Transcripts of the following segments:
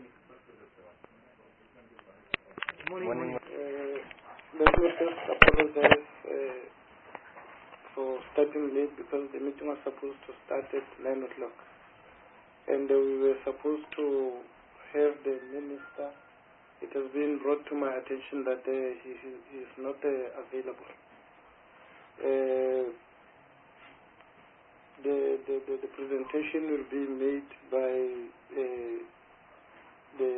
Morning. Let me first apologize for starting late because the meeting was supposed to start at 9 o'clock. And we were supposed to have the minister. It has been brought to my attention that he is not available. The presentation will be made by the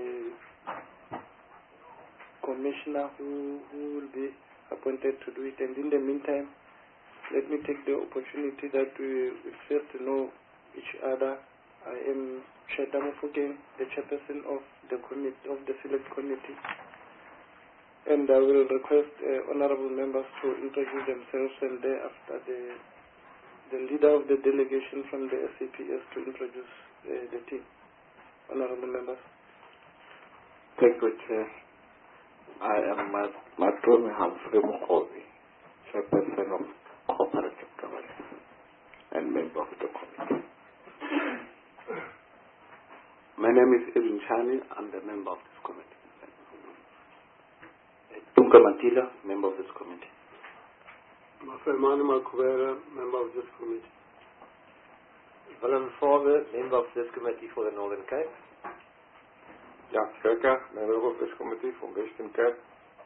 commissioner who will be appointed to do it. And in the meantime, let me take the opportunity that we first know each other. I am Shadamo Fugen, the chairperson of the committee, of the select committee, and I will request honorable members to introduce themselves, and thereafter the leader of the delegation from the SAPS to introduce the team. Honorable members. Thank you, Chair. I am Matroni Humphrey Mukhovi, chairperson of cooperative governance and member of the committee. My name is Ibn Chani. I'm the member of this committee. Tunka Matila, member of this committee. Mafemani Makubera, member of this committee. Willem Faber, member of this committee for the Northern Cape. Jack Kirker, member of this committee from Western Cape.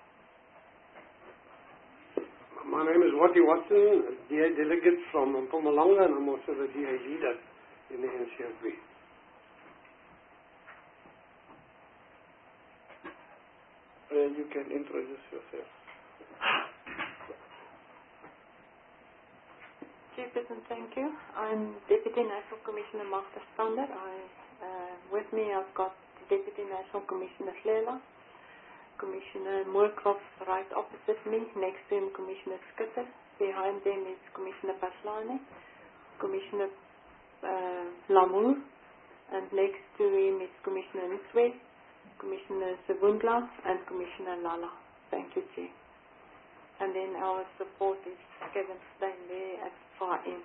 My name is Wati Watson, DA delegate from Mpumalanga, and I'm also the DA leader in the NCFB. You can introduce yourself. Chairperson, thank you. I'm Deputy National Commissioner Magda Stander. With me I've got Deputy National Commissioner Hlela, Commissioner Moorcroft right opposite me, next to him Commissioner Skitter, behind them is Commissioner Paslane, Commissioner Lamour, and next to him is Commissioner Nswe, Commissioner Sabundla, and Commissioner Lala. Thank you, Chair. And then our support is Kevin Stein there at far end.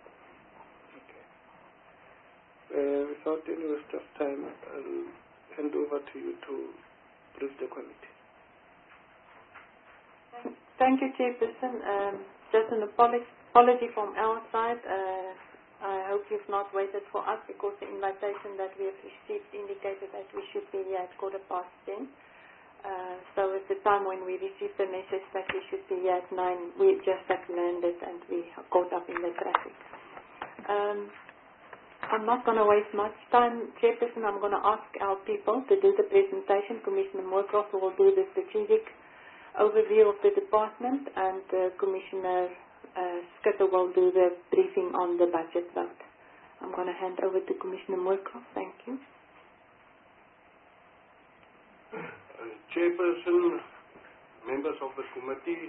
Okay. Without any waste of time, I'll hand over to you to brief the committee. Thank you, Chairperson. Just an apology from our side. I hope you've not waited for us because the invitation that we have received indicated that we should be here at 10:15. So at the time when we received the message that we should be here at 9, we just had landed and we caught up in the traffic. I'm not going to waste much time, Chairperson. I'm going to ask our people to do the presentation. Commissioner Moorcroft will do the strategic overview of the department, and Commissioner Skitter will do the briefing on the budget vote. I'm going to hand over to Commissioner Moorcroft. Thank you. Chairperson, members of the committee,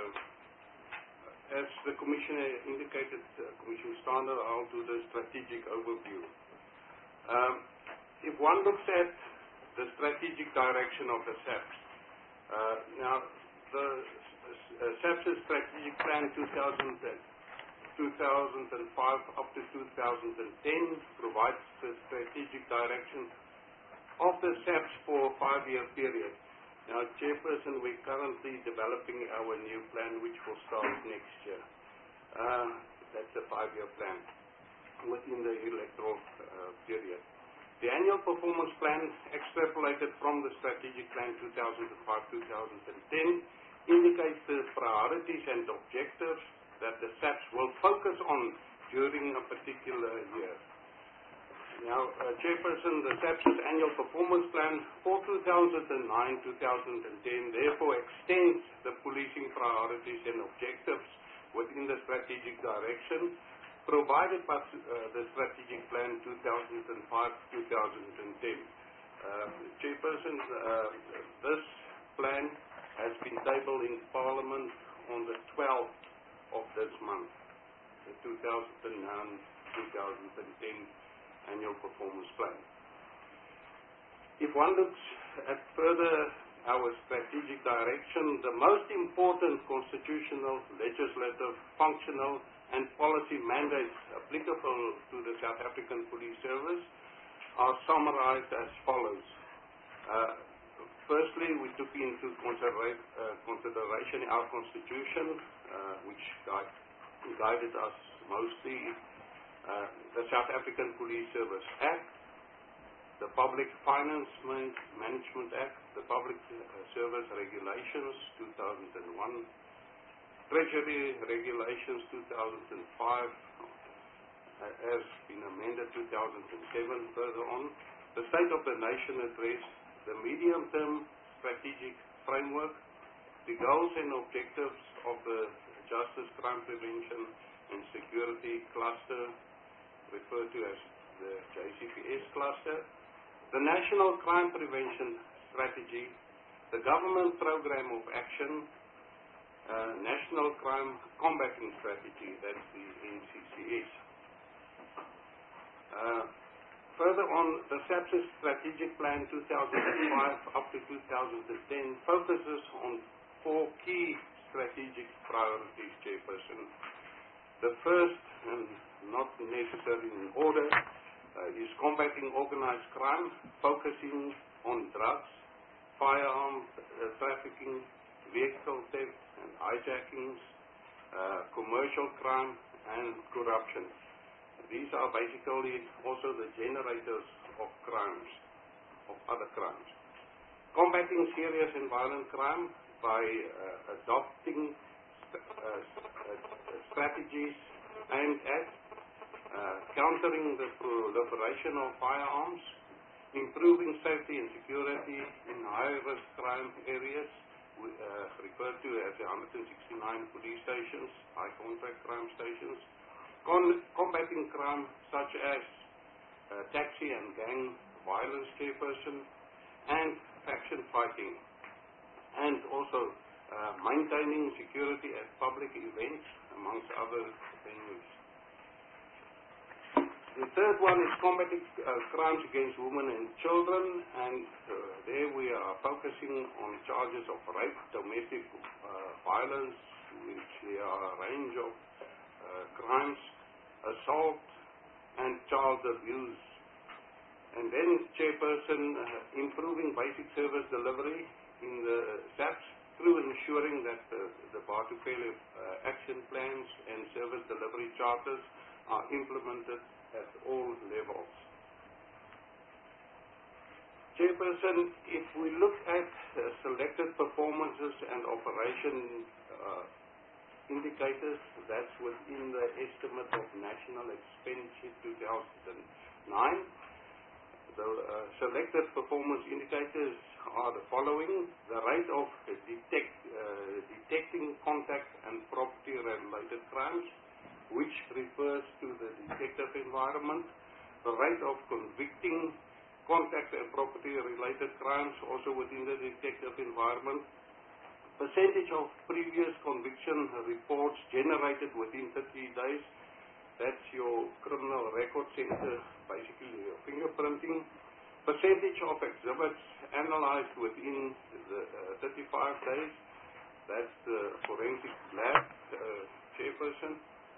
as the Commissioner indicated, Commissioner Stander, I'll do the strategic overview. If one looks at the strategic direction of the SAPS, now the SAPS strategic plan 2005 up to 2010 provides the strategic direction of the SAPS for a 5-year period. Now, Chairperson, we're currently developing our new plan, which will start next year. That's a 5-year plan within the electoral period. The annual performance plan, extrapolated from the strategic plan 2005-2010, indicates the priorities and objectives that the SAPS will focus on during a particular year. Now, Chairperson, the SAPS's annual performance plan for 2009-2010 therefore extends the policing priorities and objectives within the strategic direction provided by the strategic plan 2005-2010. Chairperson, this plan has been tabled in Parliament on the 12th of this month, the 2009-2010 annual performance plan. If one looks at further our strategic direction, the most important constitutional, legislative, functional and policy mandates applicable to the South African Police Service are summarized as follows. Firstly, we took into consideration our Constitution, which guided us mostly, the South African Police Service Act, the Public Finance Management Act, the Public Service Regulations 2001, Treasury Regulations 2005, has been amended 2007 further on, the State of the Nation Address, the medium-term strategic framework, the goals and objectives of the Justice, Crime Prevention and Security Cluster, referred to as the JCPS cluster, the National Crime Prevention Strategy, the Government Program of Action, National Crime Combating Strategy, that's the NCCS. Further on, the SAPS's Strategic Plan 2005 up to 2010 focuses on 4 key strategic priorities, Chairperson. The first, and not necessarily in order, is combating organized crime, focusing on drugs, firearms trafficking, vehicle theft and hijackings, commercial crime, and corruption. These are basically also the generators of crimes, of other crimes. Combating serious and violent crime by adopting strategies aimed at countering the proliferation of firearms, improving safety and security in high-risk crime areas, referred to as the 169 police stations, high-contract crime stations, combating crime such as taxi and gang violence, Chairperson, and faction fighting, and also maintaining security at public events, amongst other venues. The third one is combating crimes against women and children, and there we are focusing on charges of rape, domestic violence, which there are a range of crimes, assault, and child abuse. And then, Chairperson, improving basic service delivery in the SAPS through ensuring that the Bartufele action plans and service delivery charters are implemented at all levels. Chairperson, if we look at selected performances and operation indicators, that's within the estimate of National Expenditure 2009. The selected performance indicators are the following: the rate of detecting contact and property-related crimes, which refers to the detective environment, the rate of convicting contact and property-related crimes, also within the detective environment, percentage of previous conviction reports generated within 30 days, that's your criminal record center, basically your fingerprinting, percentage of exhibits analyzed within the 35 days, that's the forensic lab, Chairperson.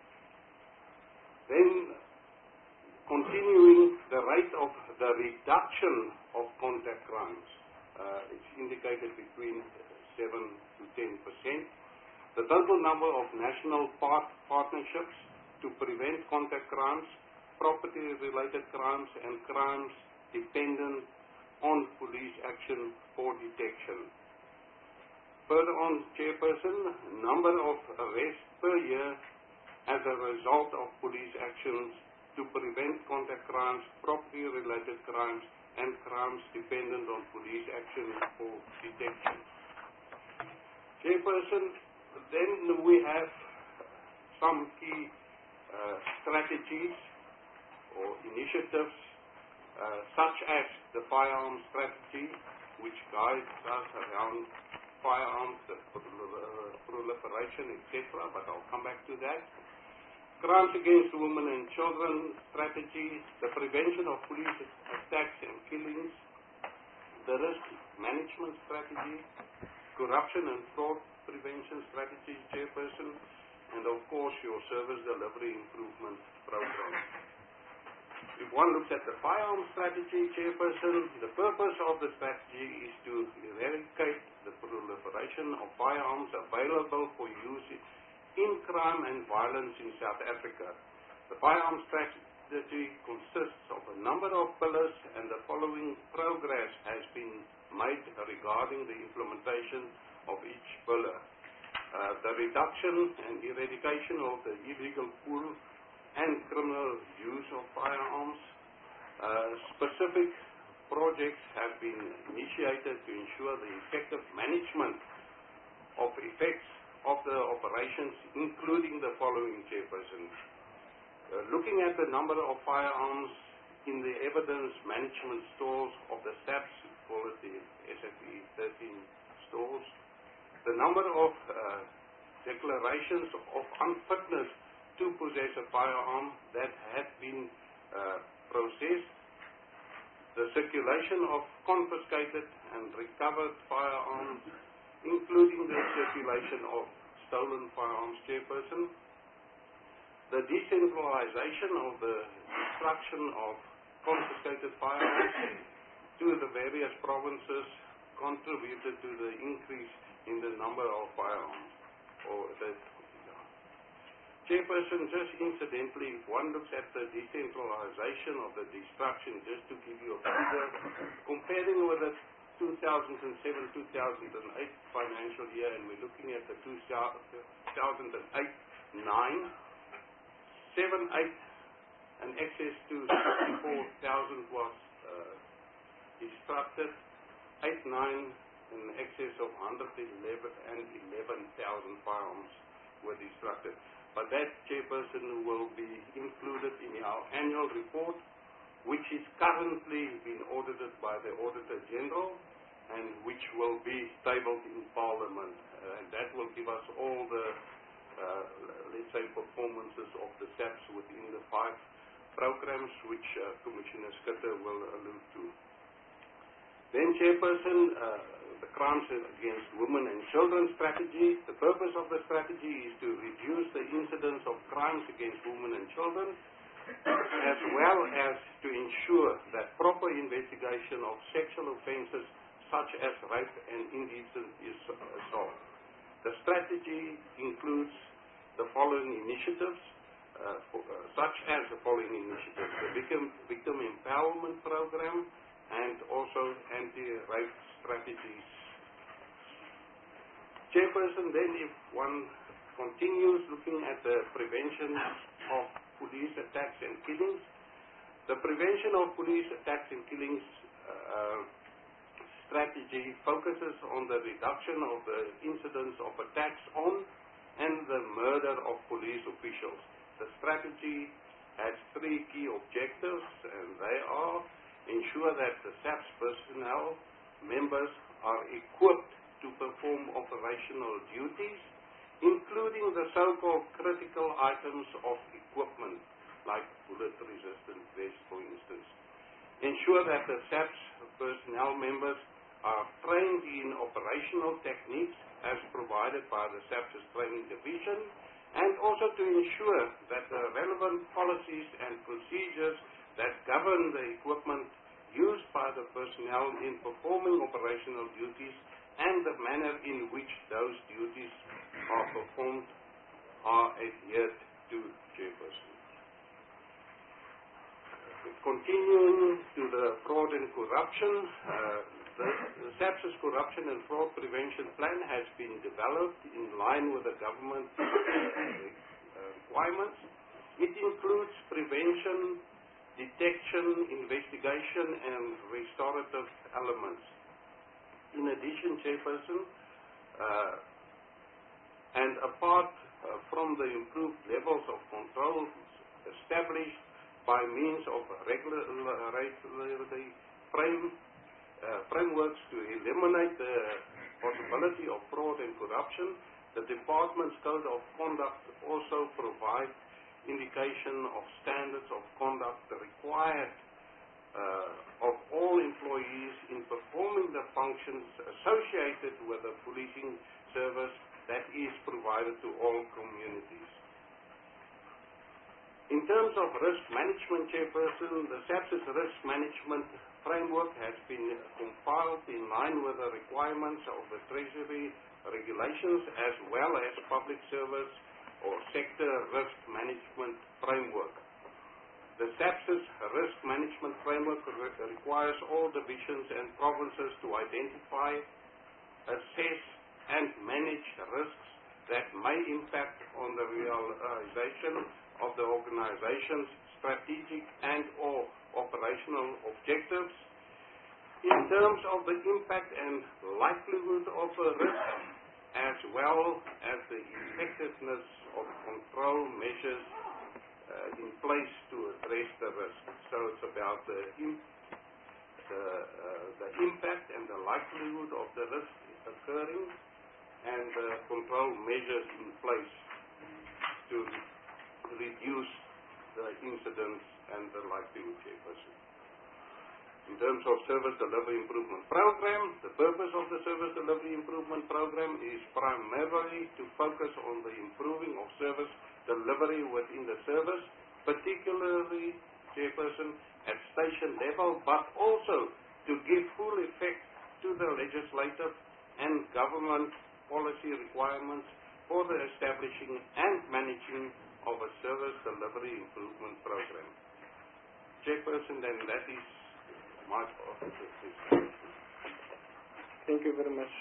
Then continuing the rate of the reduction of contact crimes, it's indicated between 7 to 10%. The total number of national partnerships to prevent contact crimes, property-related crimes, and crimes dependent on police action for detection. Further on, Chairperson, number of arrests per year as a result of police actions to prevent contact crimes, property-related crimes, and crimes dependent on police action for detection. Chairperson, then we have some key strategies or initiatives, such as the firearms strategy, which guides us around firearms, proliferation, etc., but I'll come back to that. Crimes against women and children strategy, the prevention of police attacks and killings, the risk management strategy, corruption and fraud prevention strategy, Chairperson, and of course your service delivery improvement program. if one looks at the firearms strategy, Chairperson, the purpose of the strategy is to eradicate the proliferation of firearms available for use in crime and violence in South Africa. The firearms strategy consists of a number of pillars, and the following progress has been made regarding the implementation of each pillar. The reduction and eradication of the illegal pool and criminal use of firearms. Specific projects have been initiated to ensure the effective management of effects of the operations, including the following, Chairperson. Looking at the number of firearms in the evidence management stores of the SAPS, we call it the SFE 13 stores, the number of declarations of unfitness to possess a firearm that had been processed, the circulation of confiscated and recovered firearms, including the circulation of stolen firearms, Chairperson, the decentralization of the destruction of confiscated firearms to the various provinces contributed to the increase in the number of firearms. Chairperson, just incidentally, if one looks at the decentralization of the destruction, just to give you a figure, comparing with the 2007-2008 financial year, and we're looking at the 2008-9, 7-8, an excess to 64,000 was destructed, 8-9, in excess of 111,000 firearms were destructed. But that, Chairperson, will be included in our annual report, which is currently being audited by the Auditor General and which will be tabled in Parliament. And that will give us all the, let's say, performances of the SAPS within the 5 programs which Commissioner Schutte will allude to. Then, Chairperson, the Crimes Against Women and Children strategy. The purpose of the strategy is to reduce the incidence of crimes against women and children, as well as to ensure that proper investigation of sexual offences such as rape and indecent assault. The strategy includes the following initiatives, such as the following initiatives: the Victim Empowerment Program, and also anti-rape strategies. Chairperson, then if one continues looking at the prevention of police attacks and killings, the prevention of police attacks and killings strategy focuses on the reduction of the incidence of attacks on and the murder of police officials. The strategy has 3 key objectives, and they are: ensure that the SAPS personnel members are equipped to perform operational duties, including the so-called critical items of equipment, like bullet-resistant vests, for instance. Ensure that the SAPS personnel members are trained in operational techniques as provided by the SAPS Training Division, and also to ensure that the relevant policies and procedures that govern the equipment used by the personnel in performing operational duties and the manner in which those duties are performed are adhered to, Chairperson. Continuing to the fraud and corruption, the SAPS's Corruption and Fraud Prevention Plan has been developed in line with the government requirements. It includes prevention, detection, investigation, and restorative elements. In addition, Chairperson, and apart from the improved levels of control established by means of regulatory frameworks to eliminate the possibility of fraud and corruption, the Department's Code of Conduct also provides indication of standards of conduct required of all employees in performing the functions associated with the policing service that is provided to all communities. In terms of risk management, Chairperson, the SAPS's risk management framework has been compiled in line with the requirements of the Treasury regulations as well as public service or sector risk management framework. The SAPS's risk management framework requires all divisions and provinces to identify, assess and manage risks that may impact on the realization of the organization's strategic and or operational objectives. In terms of the impact and likelihood of a risk, as well as the effectiveness of control measures in place to address the risk. So it's about the impact and the likelihood of the risk occurring and the control measures in place to reduce the incidents and the likelihood, Chairperson. In terms of Service Delivery Improvement Program, the purpose of the Service Delivery Improvement Program is primarily to focus on the improving of service delivery within the service, particularly, Chairperson, at station level, but also to give full effect to the legislative and government policy requirements for the establishing and managing of a Service Delivery Improvement Program. Chairperson, then that is my office. Thank you very much.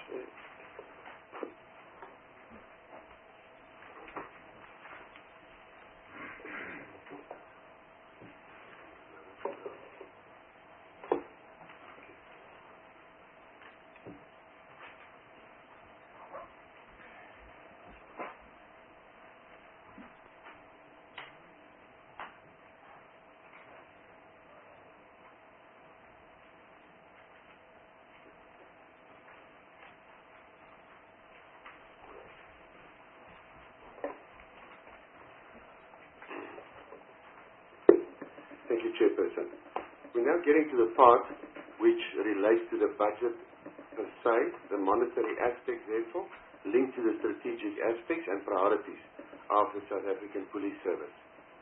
Thank you, Chairperson. We're now getting to the part which relates to the budget per se, the monetary aspects therefore, linked to the strategic aspects and priorities of the South African Police Service.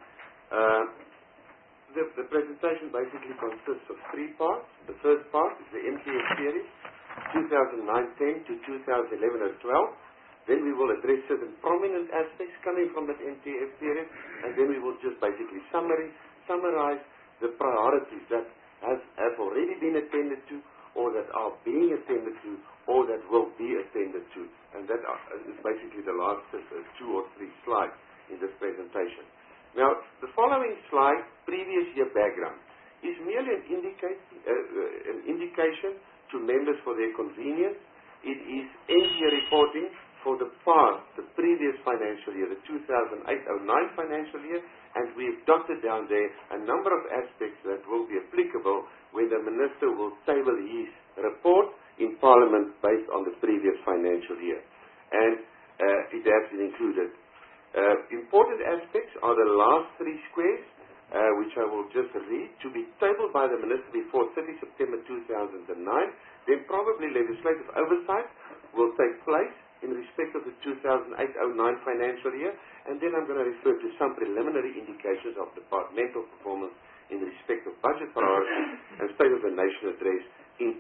The presentation basically consists of three parts. The first part is the MTF period, 2009-10 to 2011-12. Then we will address certain prominent aspects coming from that MTF period, and then we will just basically summarize the priorities that have already been attended to, or that are being attended to, or that will be attended to. And that is basically the last 2 or 3 slides in this presentation. Now, the following slide, previous year background, is merely an indication to members for their convenience. It is end-year reporting for the previous financial year, the 2008-09 financial year, and we've dotted down there a number of aspects that will be applicable when the Minister will table his report in Parliament based on the previous financial year. And it has been included. Important aspects are the last 3 squares, which I will just read, to be tabled by the Minister before 30 September 2009. Then probably legislative oversight will take place in respect of the 2008-09 financial year, and then I'm going to refer to some preliminary indications of departmental performance in respect of budget priorities and State of the Nation address in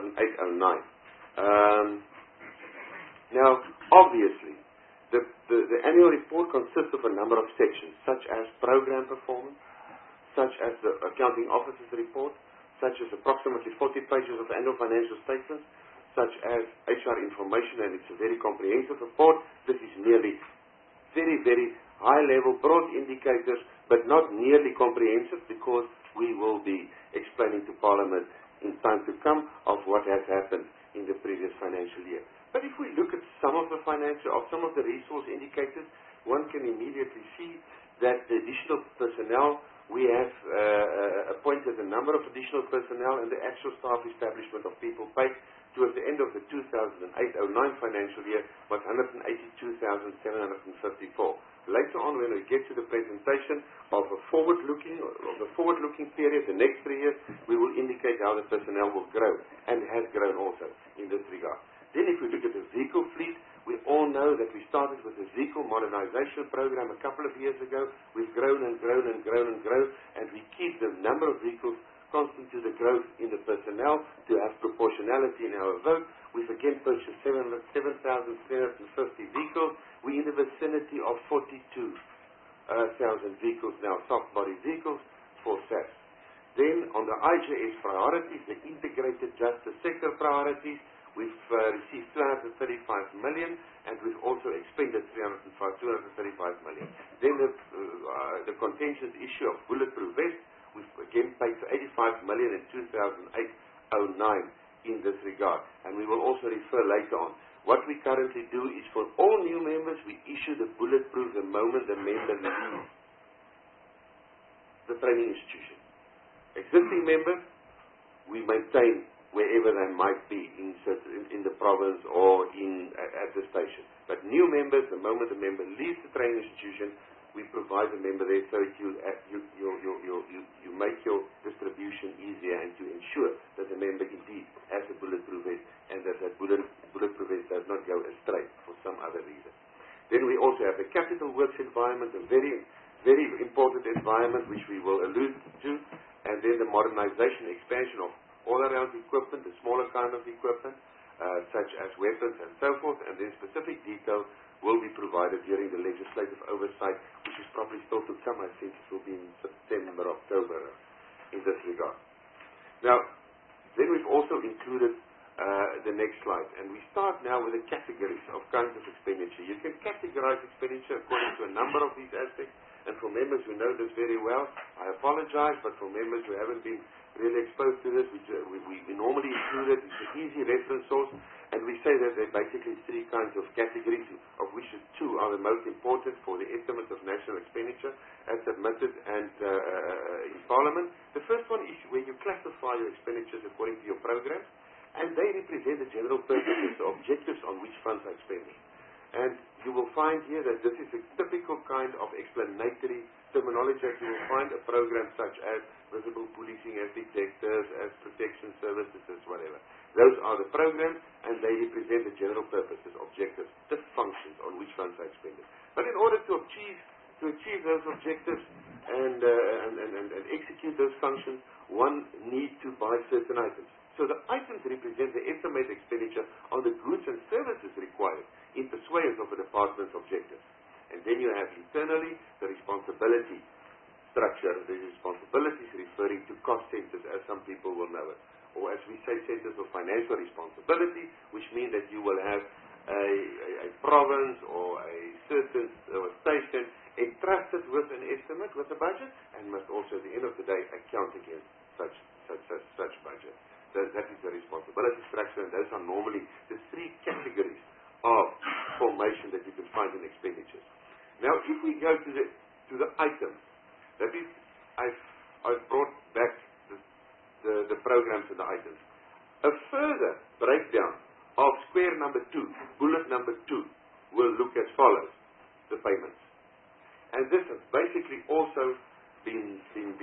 2008-09. Now, obviously, the annual report consists of a number of sections, such as program performance, such as the accounting officer's report, such as approximately 40 pages of annual financial statements, such as HR information, and it's a very comprehensive report. This is merely very, very high-level, broad indicators, but not nearly comprehensive, because we will be explaining to Parliament in time to come of what has happened in the previous financial year. But if we look at some of the resource indicators, one can immediately see that the additional personnel, we have appointed a number of additional personnel, and the actual staff establishment of people paid towards the end of the 2008-09 financial year was 182,754. Later on, when we get to the presentation of the forward-looking period, the next 3 years, we will indicate how the personnel will grow, and has grown also in this regard. Then if we look at the vehicle fleet, We all know that we started with the vehicle modernization program a couple of years ago. We've grown and grown and grown and grown, and we keep the number of vehicles constant to the growth in the personnel to have proportionality in our vote. We've again purchased 7,350 vehicles. We're in the vicinity of 42,000 vehicles now, soft body vehicles for SAPS. Then on the IJS priorities, the integrated justice sector priorities, we've received 235 million, and we've also expended 235 million. Then the contentious issue of bulletproof vests, we've again paid for 85 million in 2008-09 in this regard, and we will also refer later on. What we currently do is for all new members, we issue the bulletproof the moment the member leaves the training institution. Existing members, we maintain wherever they might be in the province or at the station. But new members, the moment the member leaves the training institution, we provide the member there so you make your distribution easier and to ensure that the member indeed has a bulletproof vest and that bulletproof vest does not go astray for some other reason. Then we also have the capital works environment, a very, very important environment which we will allude to, and then the modernization, expansion of all around equipment, the smaller kind of equipment, such as weapons and so forth, and then specific details will be provided during the legislative oversight, which is probably still to come. I think it will be in September, October in this regard. Now, then we've also included the next slide, and we start now with the categories of kinds of expenditure. You can categorize expenditure according to a number of these aspects, and for members who know this very well, I apologize, but for members who haven't been really exposed to this, we normally include it. It's an easy reference source, and we say that there are basically three kinds of categories, of which the two are the most important for the estimate of national expenditure as submitted and in Parliament. The first one is where you classify your expenditures according to your programs, and they represent the general purposes, the objectives on which funds are expended. And you will find here that this is a typical kind of explanatory terminology that you will find a program such as visible policing, as detectors, as protection services, whatever. Those are the programs, and they represent the general purposes, objectives, the functions on which funds are expended. But in order to achieve those objectives and execute those functions, one needs to buy certain items. So the items represent the estimated expenditure on the goods and services required in pursuance of a department's objectives. And then you have internally the responsibility structure. The responsibilities referring to cost centers, as some people will know it. Or as we say, centers of financial responsibility, which mean that you will have a province or a certain station entrusted with an estimate, with a budget, and must also at the end of the day account against such budget. That is the responsibility structure, and those are normally the three categories of formation that you can find in expenditures. Now, if we go to the items, that is, I've brought back the programs and the items. A further breakdown of square number 2, bullet number 2, will look as follows: the payments, and this has basically also been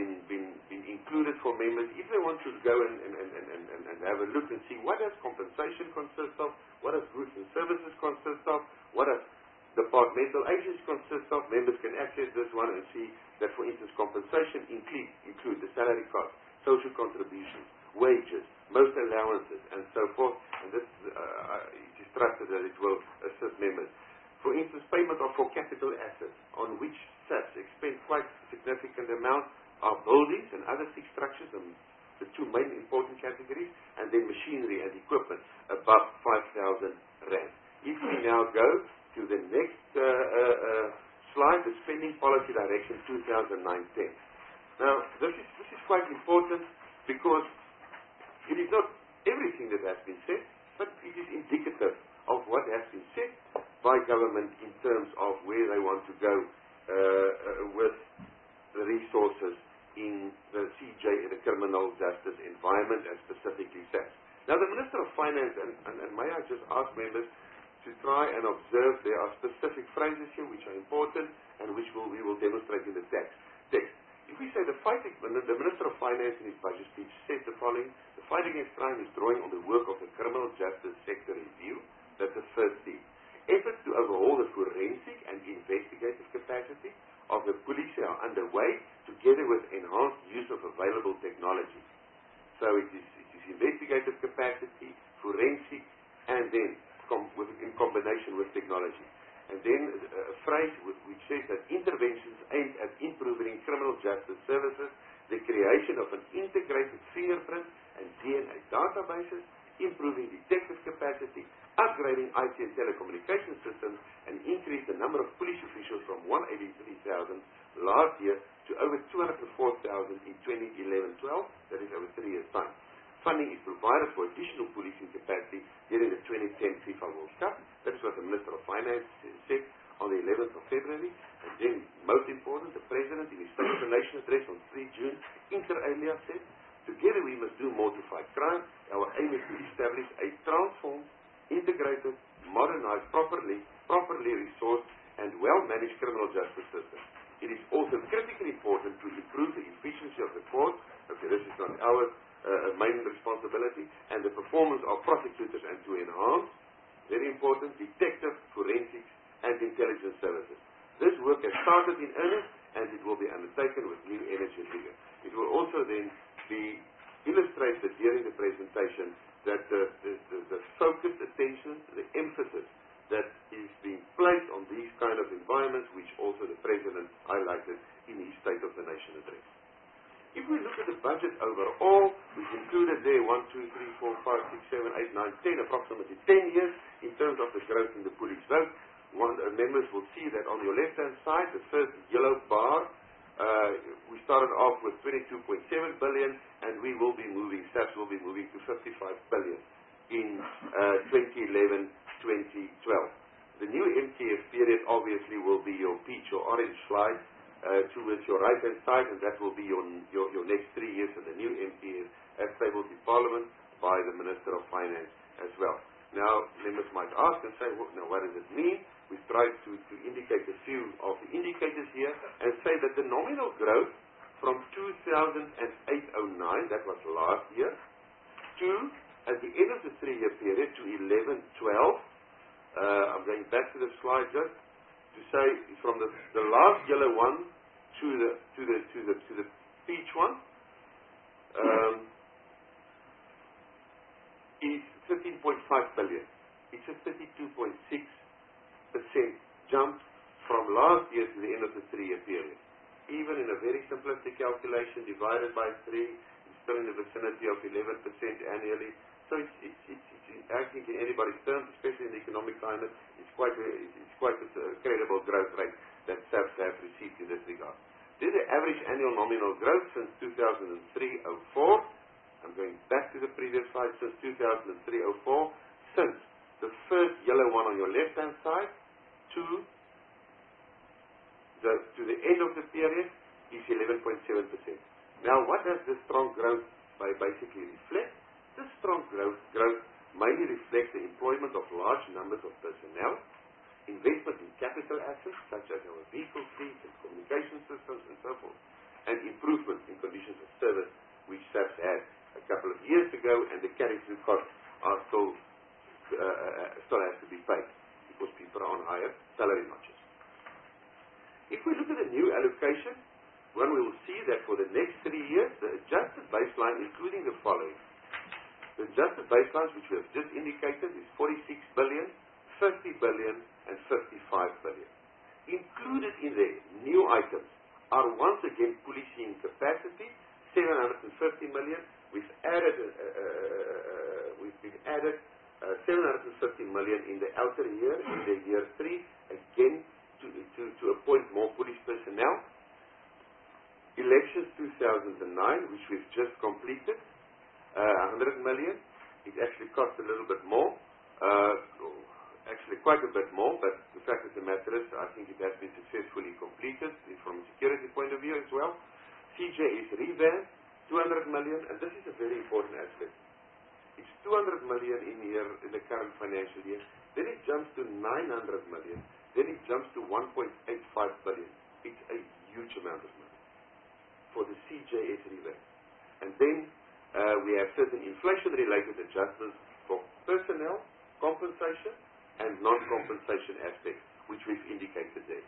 included for members if they want to go and have a look and see what does compensation consist of, what does goods and services consist of, what does departmental agents consist of. Members can access this one and see that, for instance, compensation include the salary cost, social contributions, wages, most allowances, and so forth, and this it is trusted that it will assist members. For instance, payment for capital assets, on which SAPS expend quite significant amount, are buildings and other fixed structures, and the two main important categories, and then machinery and equipment above 5,000 rand. If we now go to the next slide, the Spending Policy Direction 2009-10. Now, this is quite important because it is not everything that has been said, but it is indicative of what has been said by government in terms of where they want to go with the resources in the CJ, the criminal justice environment, and specifically SAPS. Now, the Minister of Finance, and may I just ask members to try and observe, there are specific phrases here which are important and which we will demonstrate in the text. If we say the Minister of Finance in his budget speech said the following: the fight against crime is drawing on the work of the Criminal Justice Sector Review. That's the first thing. Efforts to overhaul the forensic and investigative capacity of the police are underway, together with enhanced use of available technology. So it is investigative capacity, forensic, and then in combination with technology. And then a phrase which says that interventions aimed at improving criminal justice services, the creation of an integrated fingerprint and DNA databases, improving detective capacity, upgrading IT and telecommunication systems, and increase the number of police officials from 183,000 last year to over 204,000 in 2011-12, that is over 3 years' time. Funding is provided for additional policing capacity during the 2010 FIFA World Cup. That is what the Minister of Finance said on the 11th of February. And then, most important, the President in his State of the Nation address on 3 June, inter alia, said, together we must do more to fight crime. Our aim is to establish a transformed, integrated, modernized, properly resourced, and well-managed criminal justice system. It is also critically important to improve the efficiency of the court. Okay, this is not our main responsibility, and the performance of prosecutors, and to enhance, very important, detective, forensics, and intelligence services. This work has started in earnest, and it will be undertaken with new energy and vigor. It will also then be illustrated during the presentation that the focused attention, the emphasis that is being placed on these kind of environments, which also the President highlighted in his State of the Nation address. If we look at the budget overall, we've included there 1, 2, 3, 4, 5, 6, 7, 8, 9, 10, approximately 10 years in terms of the growth in the police vote. Members will see that on your left-hand side, the first yellow bar, we started off with 22.7 billion, and we will be moving, SAPS will be moving to 55 billion in 2011-2012. The new MTF period obviously will be your peach or orange slide towards your right-hand side, and that will be your next 3 years of the new MTF as tabled in Parliament by the Minister of Finance as well. Now, members might ask and say, well, now what does it mean? We've tried to indicate a few of the indicators here and say that the nominal growth from 2008-09, that was last year, to, at the end of the 3-year period, to 11-12, I'm going back to the slide just to say from the last yellow one to the peach one is 13.5 billion. It's a 32.6% jump from last year to the end of the 3-year period. Even in a very simplistic calculation divided by 3, it's still in the vicinity of 11% annually. So it's I think in anybody's terms, especially in the economic climate, it's quite a credible growth rate that SAPS have received in this regard. This is the average annual nominal growth since 2003-04. I'm going back to the previous slide, since 2003-04, since the first yellow one on your left-hand side to the end of the period is 11.7%. Now, what does this strong growth basically reflect? This strong growth mainly reflects the employment of large numbers of personnel, investment in capital assets such as our vehicle fleet and communication systems and so forth, and improvement in conditions of service which SAPS had a couple of years ago, and the carry-through costs are still have to be paid because people are on higher salary notches. If we look at the new allocation, one will see that for the next 3 years, the adjusted baseline, including the following. The adjusted baselines, which we have just indicated, is 46 billion, 50 billion, and 55 billion. Included in the new items are once again policing capacity, 750 million. We've added 750 million in the outer year, in the year 3, again to appoint more police personnel. Elections 2009, which we've just completed, 100 million. It actually cost a little bit more, actually quite a bit more, but the fact of the matter is, I think it has been successfully completed from a security point of view as well. CJ is revamped, 200 million, and this is a very important aspect. It's 200 million in the current financial year, then it jumps to 900 million, then it jumps to 1.85 billion. It's a huge amount of money for the CJS revamp. And then we have certain inflation-related adjustments for personnel, compensation, and non-compensation aspects, which we've indicated there.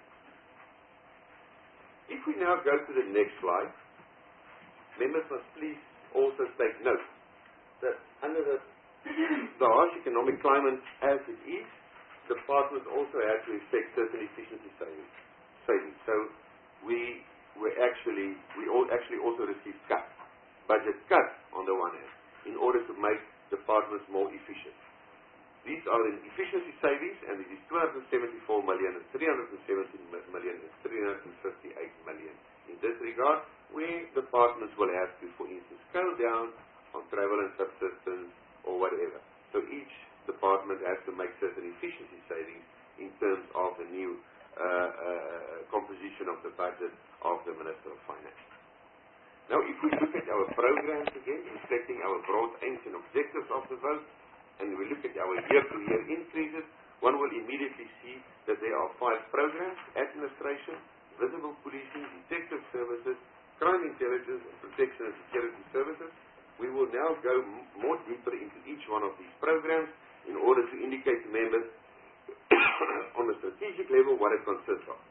If we now go to the next slide, members must please also take note that under the harsh economic climate as it is, the department also had to effect certain efficiency savings. So we actually also received cuts, budget cuts on the one hand, in order to make departments more efficient. These are in efficiency savings, and it is 274 million and 317 million and 358 million. In this regard, where departments will have to, for instance, scale down on travel and subsistence or whatever. So each department has to make certain efficiency savings in terms of the new composition of the budget of the Minister of Finance. Now, if we look at our programs again, reflecting our broad aims and objectives of the vote, and we look at our year-to-year increases, one will immediately see that there are 5 programs: administration, visible policing, detective services, crime intelligence, and protection and security services. We will now go more deeper into each one of these programs in order to indicate to members on a strategic level what it consists of.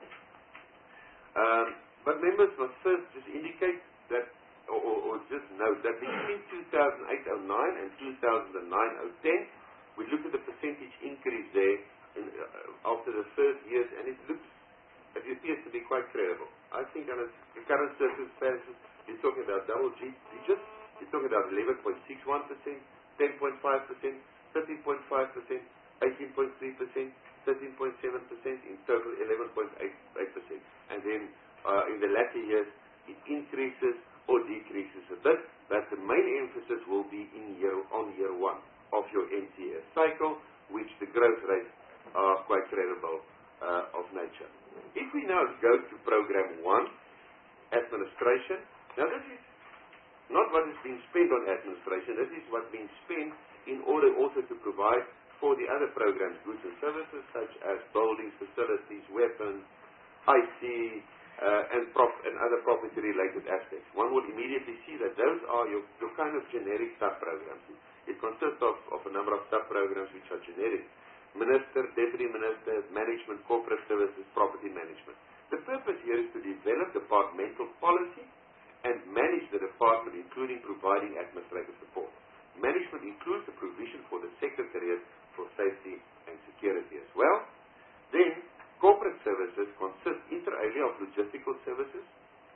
But members must first just indicate that, or just note that between 2008-09 and 2009-10, we look at the percentage increase there after the first years, and it appears to be quite credible. I think under the current circumstances, you're talking about double digits. You're talking about 11.61%, 10.5%, 13.5%, 18.3%, 13.7%, in total 11.8%. And then in the latter years, it increases or decreases a bit, but the main emphasis will be in year 1 of your MTS cycle, which the growth rates are quite credible of nature. If we now go to program 1, administration, now this is not what is being spent on administration, this is what's being spent in order also to provide for the other programs, goods and services such as buildings, facilities, weapons, IT, and other property-related aspects. One will immediately see that those are your kind of generic sub-programs. It consists of a number of sub-programs which are generic. Minister, Deputy Minister, Management, Corporate Services, Property Management. The purpose here is to develop departmental policy and manage the department, including providing administrative support. Management includes the provision for the Secretariat for Safety and Security as well. Then, corporate services consist inter alia of logistical services,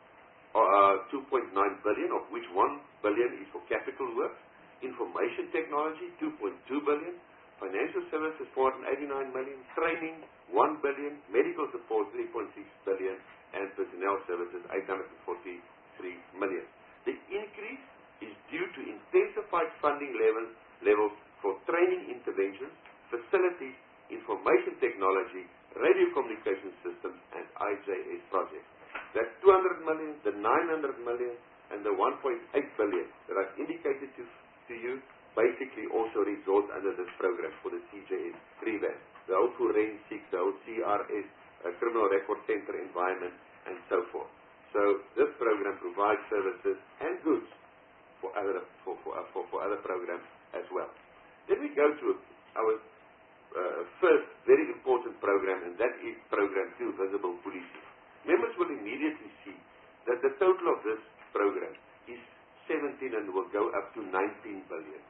2.9 billion, of which 1 billion is for capital works. Information technology, 2.2 billion. Financial services, 489 million. Training, 1 billion. Medical support, 3.6 billion. And personnel services, 843 million. The increase is due to intensified funding levels for training interventions, facilities, information technology, radio communication systems, and IJS projects. That's 200 million, the 900 million, and the 1.8 billion that I've indicated to you basically also results under this program for the CJS revamp. The whole forensic, the whole CRS, criminal record center environment, and so forth. So this program provides services and goods for other programs as well. Then we go to our first very important program, and that is Program 2, Visible Policing. Members will immediately see that the total of this program is 17 and will go up to 19 billion.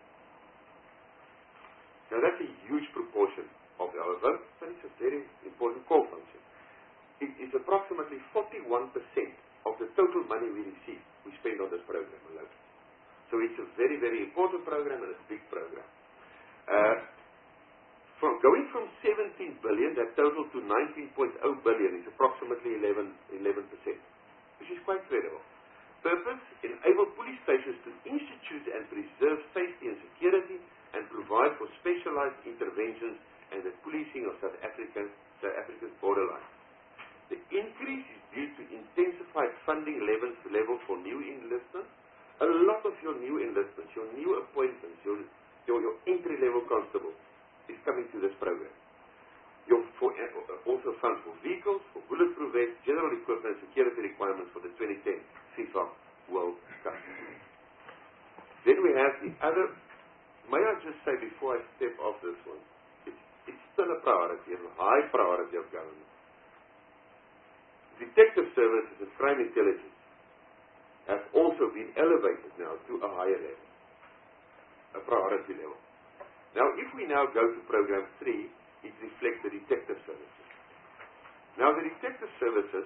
Now that's a huge proportion of our vote, but it's a very important core function. It is approximately 41% of the total money we receive, we spend on this program alone. So it's a very, very important program and a big program. Going from 17 billion, that total, to 19.0 billion is approximately 11%, which is quite credible. Purpose: enable police stations to institute and preserve safety and security and provide for specialized interventions and the policing of South Africa's borderline. The increase is due to intensified funding levels for new enlistments. A lot of your new enlistments, your new appointments, your entry-level constables is coming to this program. Also funds for vehicles, for bulletproof vests, general equipment, and security requirements for the 2010 FIFA World Cup. Then we have the other. May I just say before I step off this one, it's still a priority, a high priority of government. Detective services and crime intelligence have also been elevated now to a higher level, a priority level. Now, if we now go to Program 3, it reflects the detective services. Now, the detective services,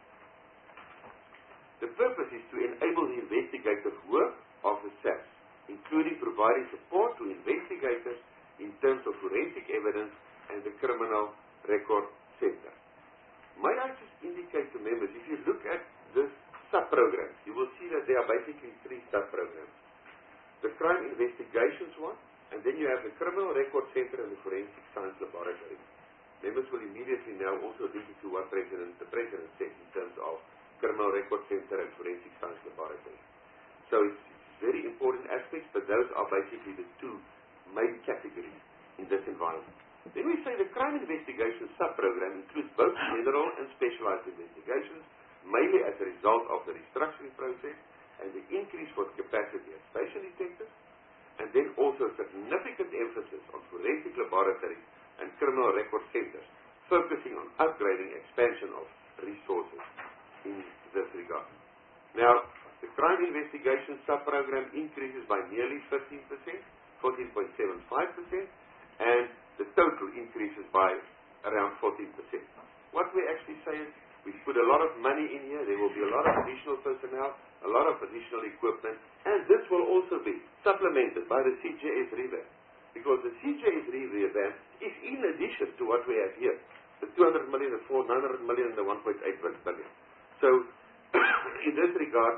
the purpose is to enable the investigative work of the SAPS, including providing support to investigators in terms of forensic evidence and the Criminal Record Center. May I just indicate to members, if you look at this sub-programs, you will see that there are basically 3 sub-programs. The Crime Investigations one, and then you have the Criminal Record Center and the Forensic Science Laboratory. Members will immediately now also link it to what the President said in terms of Criminal Record Center and Forensic Science Laboratory. So it's very important aspects, but those are basically the 2 main categories in this environment. Then we say the crime investigation sub-program includes both general and specialized investigations, mainly as a result of the restructuring process and the increase for the capacity of station detectives, and then also significant emphasis on forensic laboratories and criminal record centers, focusing on upgrading expansion of resources in this regard. Now, the crime investigation sub-program increases by nearly 15%, 14.75%, and the total increases by around 14%. What we actually say is, we put a lot of money in here, there will be a lot of additional personnel, a lot of additional equipment, and this will also be supplemented by the CJS revamp. Because the CJS revamp is in addition to what we have here, the 200 million, the 900 million, and the 1.8 billion. So, in this regard,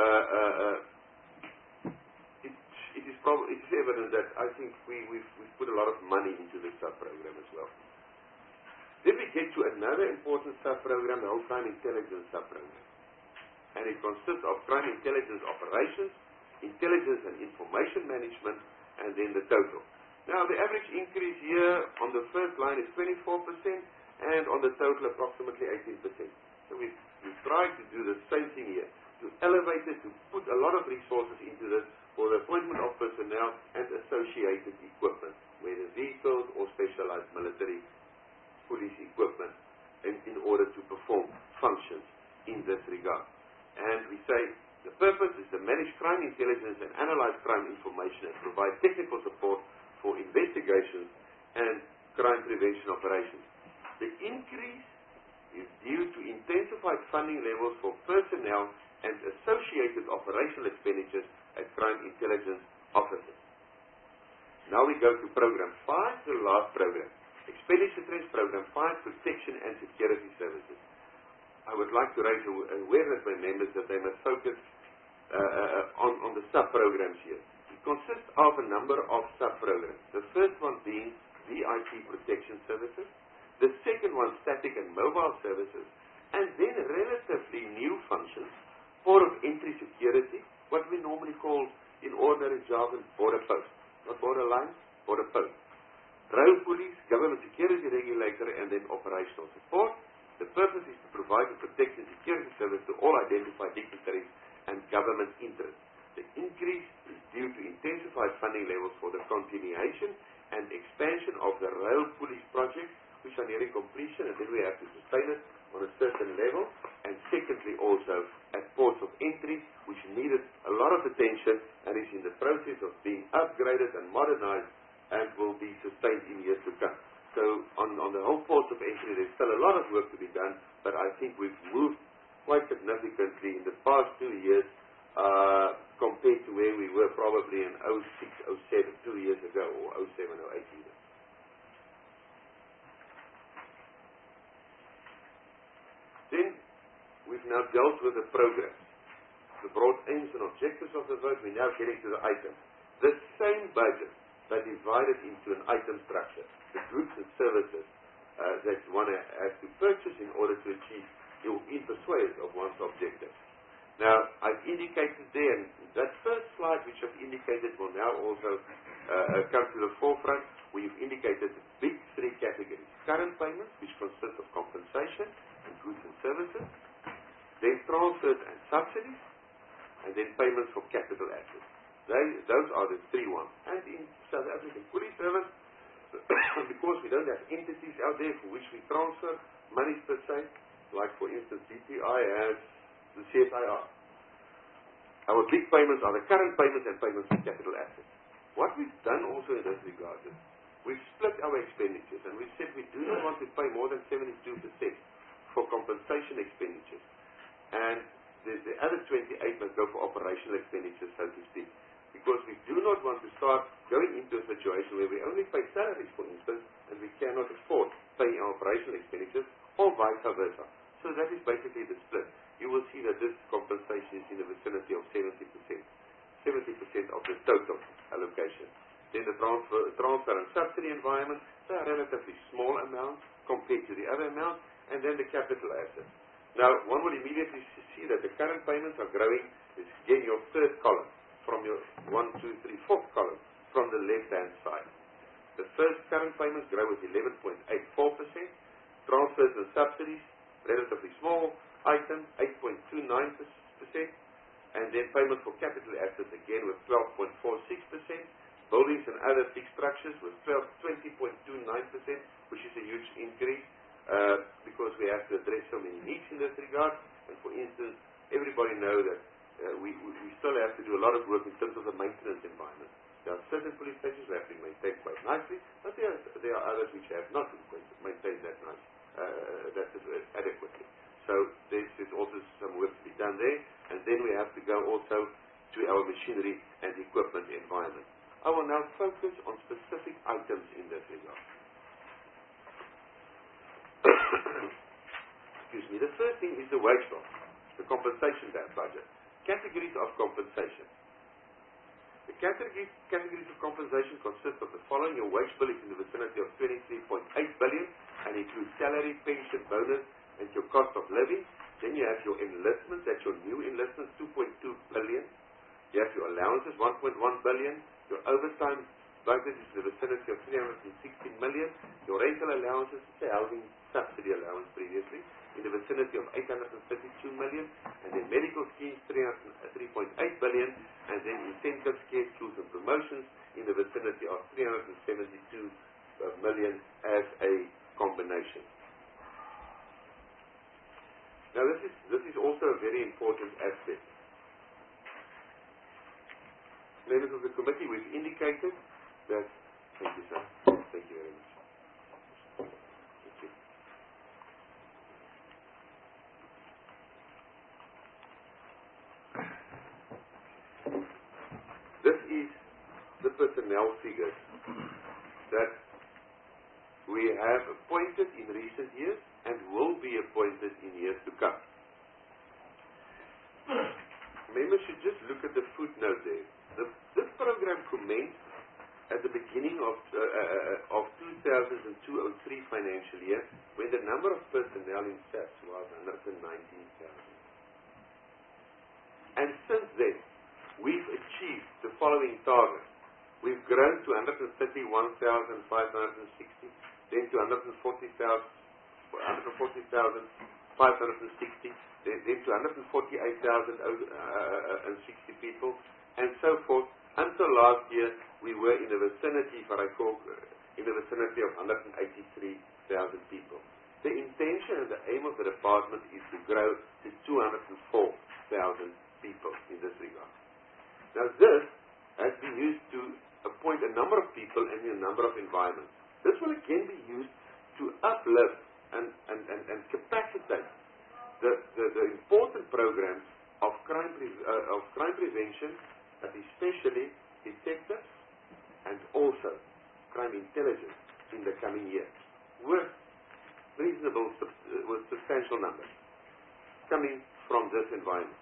it is evident that I think we've put a lot of money into this sub-program as well. Then we get to another important sub-program, the whole crime intelligence sub-program. And it consists of crime intelligence operations, intelligence and information management, and then the total. Now, the average increase here on the first line is 24%, and on the total approximately 18%. So we've tried to do the same thing here, to elevate it, to put a lot of resources into this for the appointment of personnel and associated equipment, whether vehicles or specialized military police equipment, in order to perform functions in this regard. And we say the purpose is to manage crime intelligence and analyze crime information and provide technical support for investigations and crime prevention operations. The increase is due to intensified funding levels for personnel and associated operational expenditures at crime intelligence officers. Now we go to Program 5, the last program. Expenditure Trends Program 5, Protection and Security Services. I would like to raise awareness by members that they must focus on the sub-programs here. It consists of a number of sub-programs. The first one being VIP Protection Services. The second one, Static and Mobile Services. And then relatively new functions, Port of Entry Security, what we normally call in ordinary jargon border post. Not border lines, border post. Rail Police, Government Security Regulator, and then operational support. The purpose is to provide a protection security service to all identified dignitaries and government interests. The increase is due to intensified funding levels for the continuation and expansion of the Rail Police project, which are nearing completion, and then we have to sustain it on a certain level. And secondly, also at ports of entry, which needed a lot of attention and is in the process of being upgraded and modernized and will be sustained in years to come. So on the whole ports of entry, there's still a lot of work to be done, but I think we've moved quite significantly in the past 2 years compared to where we were probably in 06, 07, 2 years ago, or 07, 08 even. Then we've now dealt with the programs, the broad aims and objectives of the vote. We're now getting to the items. The same budget, but divided into an item structure, the goods and services that one has to purchase in order to achieve your pursuit of one's objectives. Now, I've indicated there, and that first slide which I've indicated will now also come to the forefront. We've indicated the big 3 categories. Current payments, which consist of compensation and goods and services, then transfers and subsidies, and then payments for capital assets. Those are the 3 ones. And in South African Police Service, because we don't have entities out there for which we transfer monies per se, like for instance BPI has the CSIR. Our big payments are the current payments and payments for capital assets. What we've done also in this regard is we've split our expenditures and we said we do not want to pay more than 72% for compensation expenditures. And the other 28 must go for operational expenditures, so to speak. Because we do not want to start going into a situation where we only pay salaries, for instance, and we cannot afford paying our operational expenditures, or vice versa. So that is basically the split. You will see that this compensation is in the vicinity of 70%. 70% of the total allocation. Then the transfer and subsidy environment, they are relatively small amounts compared to the other amounts, and then the capital assets. Now, one will immediately see that the current payments are growing. It's again your third column from your 1, 2, 3, fourth column from the left-hand side. The first current payments grow with 11.84%. Transfers and subsidies, relatively small item, 8.29%. And then payment for capital assets again with 12.46%. Buildings and other fixed structures with 20.29%, which is a huge increase. Because we have to address so many needs in this regard. And for instance, everybody knows that we still have to do a lot of work in terms of the maintenance environment. There are certain police stations that have been maintained quite nicely, but there are others which have not been maintained that nice, adequately. So there's also some work to be done there. And then we have to go also to our machinery and equipment environment. I will now focus on specific items in this regard. Excuse me. The first thing is the wage bill, the compensation budget. Categories of compensation. The categories of compensation consist of the following. Your wage bill is in the vicinity of 23.8 billion and includes salary, pension, bonus, and your cost of living. Then you have your enlistments, that's your new enlistments, 2.2 billion. You have your allowances, 1.1 billion. Your overtime budget is in the vicinity of 316 million. Your rental allowances, it's a housing subsidy allowance previously, in the vicinity of 832 million. And then medical schemes, 3.8 billion. And then incentives, care, schools, and promotions in the vicinity of 372 million as a combination. Now this is also a very important aspect. Members of the committee, we've indicated that. Thank you, sir. Thank you very much. Thank you. This is the personnel figures that we have appointed in recent years and will be appointed in years to come. Members should just look at the footnote there. This program commenced at the beginning of 2002-03 financial year, when the number of personnel in SAPS was 119,000. And since then, we've achieved the following targets. We've grown to 131,560, then to 140,560, then to 148,060 people, and so forth. Until last year, we were in the vicinity, if I recall, in the vicinity of 183,000 people. The intention and the aim of the department is to grow to 204,000 people in this regard. Now this has been used to appoint a number of people and a number of environments. This will again be used to uplift and capacitate the important programs of crime prevention, but especially detectives and also crime intelligence in the coming years, with substantial numbers coming from this environment.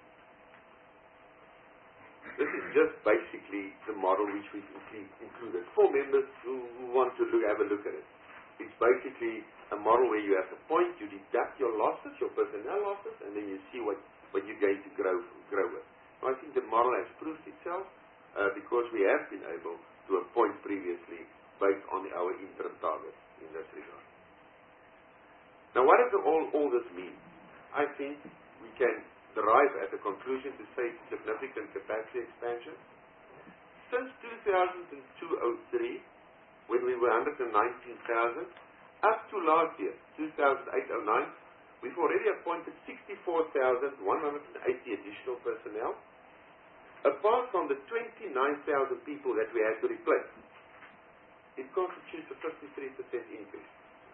This is just basically the model which we've included. For members who want to have a look at it. It's basically a model where you have a point, you deduct your losses, your personnel losses, and then you see what you're going to grow with. I think the model has proved itself because we have been able to appoint previously based on our interim targets in that regard. Now, what does all this mean? I think we can derive at the conclusion to say significant capacity expansion. Since 2002-03, when we were 119,000. Up to last year, 2008-09, we've already appointed 64,180 additional personnel, apart from the 29,000 people that we had to replace. It constitutes a 53% increase.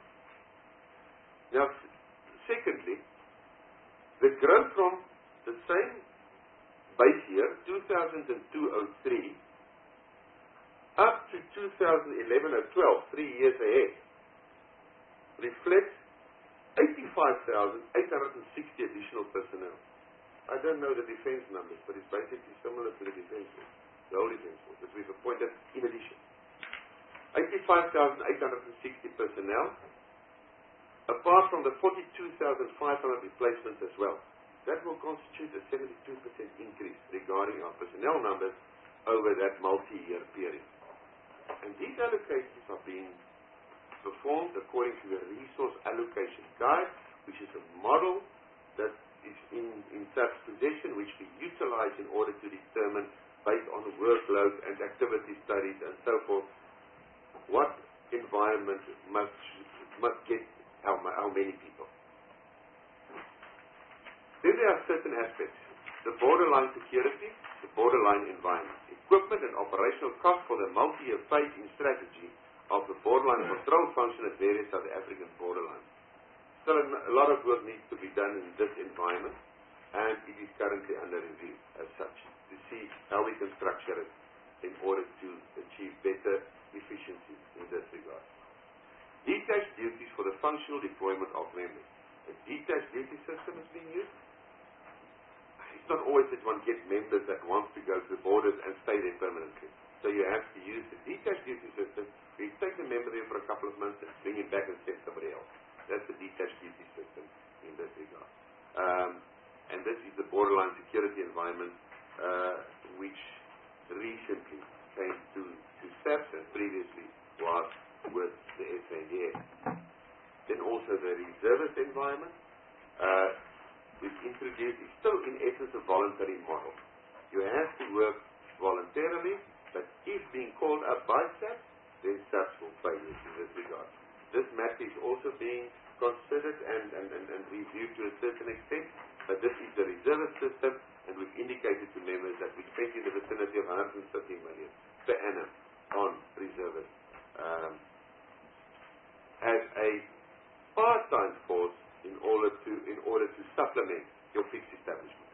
Now, secondly, the growth from the same base year, 2002-03, up to 2011-12, 3 years ahead, reflects 85,860 additional personnel. I don't know the defense numbers, but it's basically similar to the defense force, the whole defense force that we've appointed in addition. 85,860 personnel, apart from the 42,500 replacements as well. That will constitute a 72% increase regarding our personnel numbers over that multi-year period. And these allocations are being performed according to the resource allocation guide, which is a model that is in SAP's possession, which we utilize in order to determine, based on workload and activity studies and so forth, what environment must get how many people. Then there are certain aspects: the borderline security, the borderline environment, equipment and operational costs for the multi-year phase-in strategy of the borderline control function at various South African borderlines. So a lot of work needs to be done in this environment, and it is currently under review as such, to see how we can structure it in order to achieve better efficiency in this regard. Detached duties for the functional deployment of members. A detached duty system is being used. It's not always that one gets members that want to go to the borders and stay there permanently. So you have to use the detached duty system. We take the member there for a couple of months and bring him back and send somebody else. That's the detached duty system in this regard. And this is the borderline security environment which recently came to SAPS and previously was with the SANDF. Then also the reservist environment. We've introduced, it's still in essence a voluntary model. You have to work voluntarily, but if being called up by SAPS, then SAPS will pay you in this regard. This matter is also being considered and reviewed to a certain extent, but this is the reservist system, and we've indicated to members that we spend in the vicinity of 130 million per annum on reservists as a part-time force in order to supplement your fixed establishment.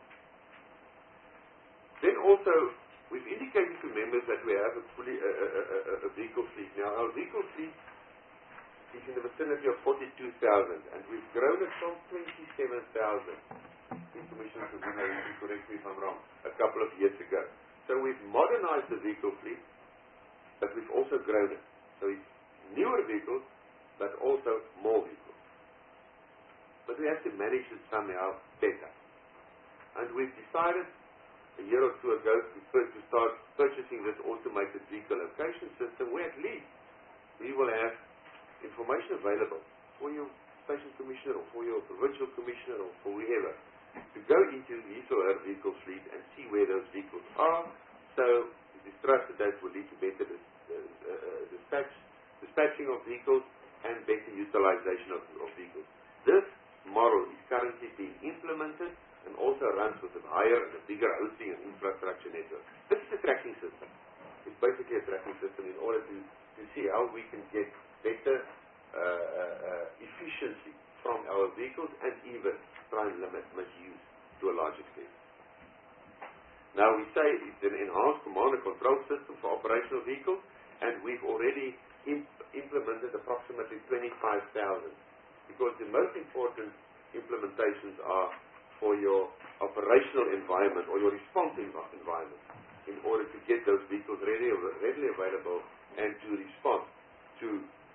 Then also, we've indicated to members that we have a vehicle fleet. Now, our vehicle fleet is in the vicinity of 42,000, and we've grown it from 27,000. Commissioner Kazuna, you can correct me if I'm wrong, a couple of years ago. So we've modernized the vehicle fleet, but we've also grown it. So it's newer vehicles, but also more vehicles. But we have to manage it somehow better. And we've decided a year or two ago to start purchasing this automated vehicle location system, where at least we will have information available for your station commissioner or for your provincial commissioner or for whoever to go into his or her vehicle fleet and see where those vehicles are. So it is trusted that will lead to better dispatching of vehicles and better utilization of vehicles. This model is currently being implemented and also runs with a higher and a bigger hosting and infrastructure network. This is a tracking system. It's basically a tracking system in order to see how we can get better efficiency from our vehicles and even try and limit misuse to a large extent. Now we say it's an enhanced command and control system for operational vehicles, and we've already implemented approximately 25,000. Because the most important implementations are for your operational environment or your response environment in order to get those vehicles readily available and to respond to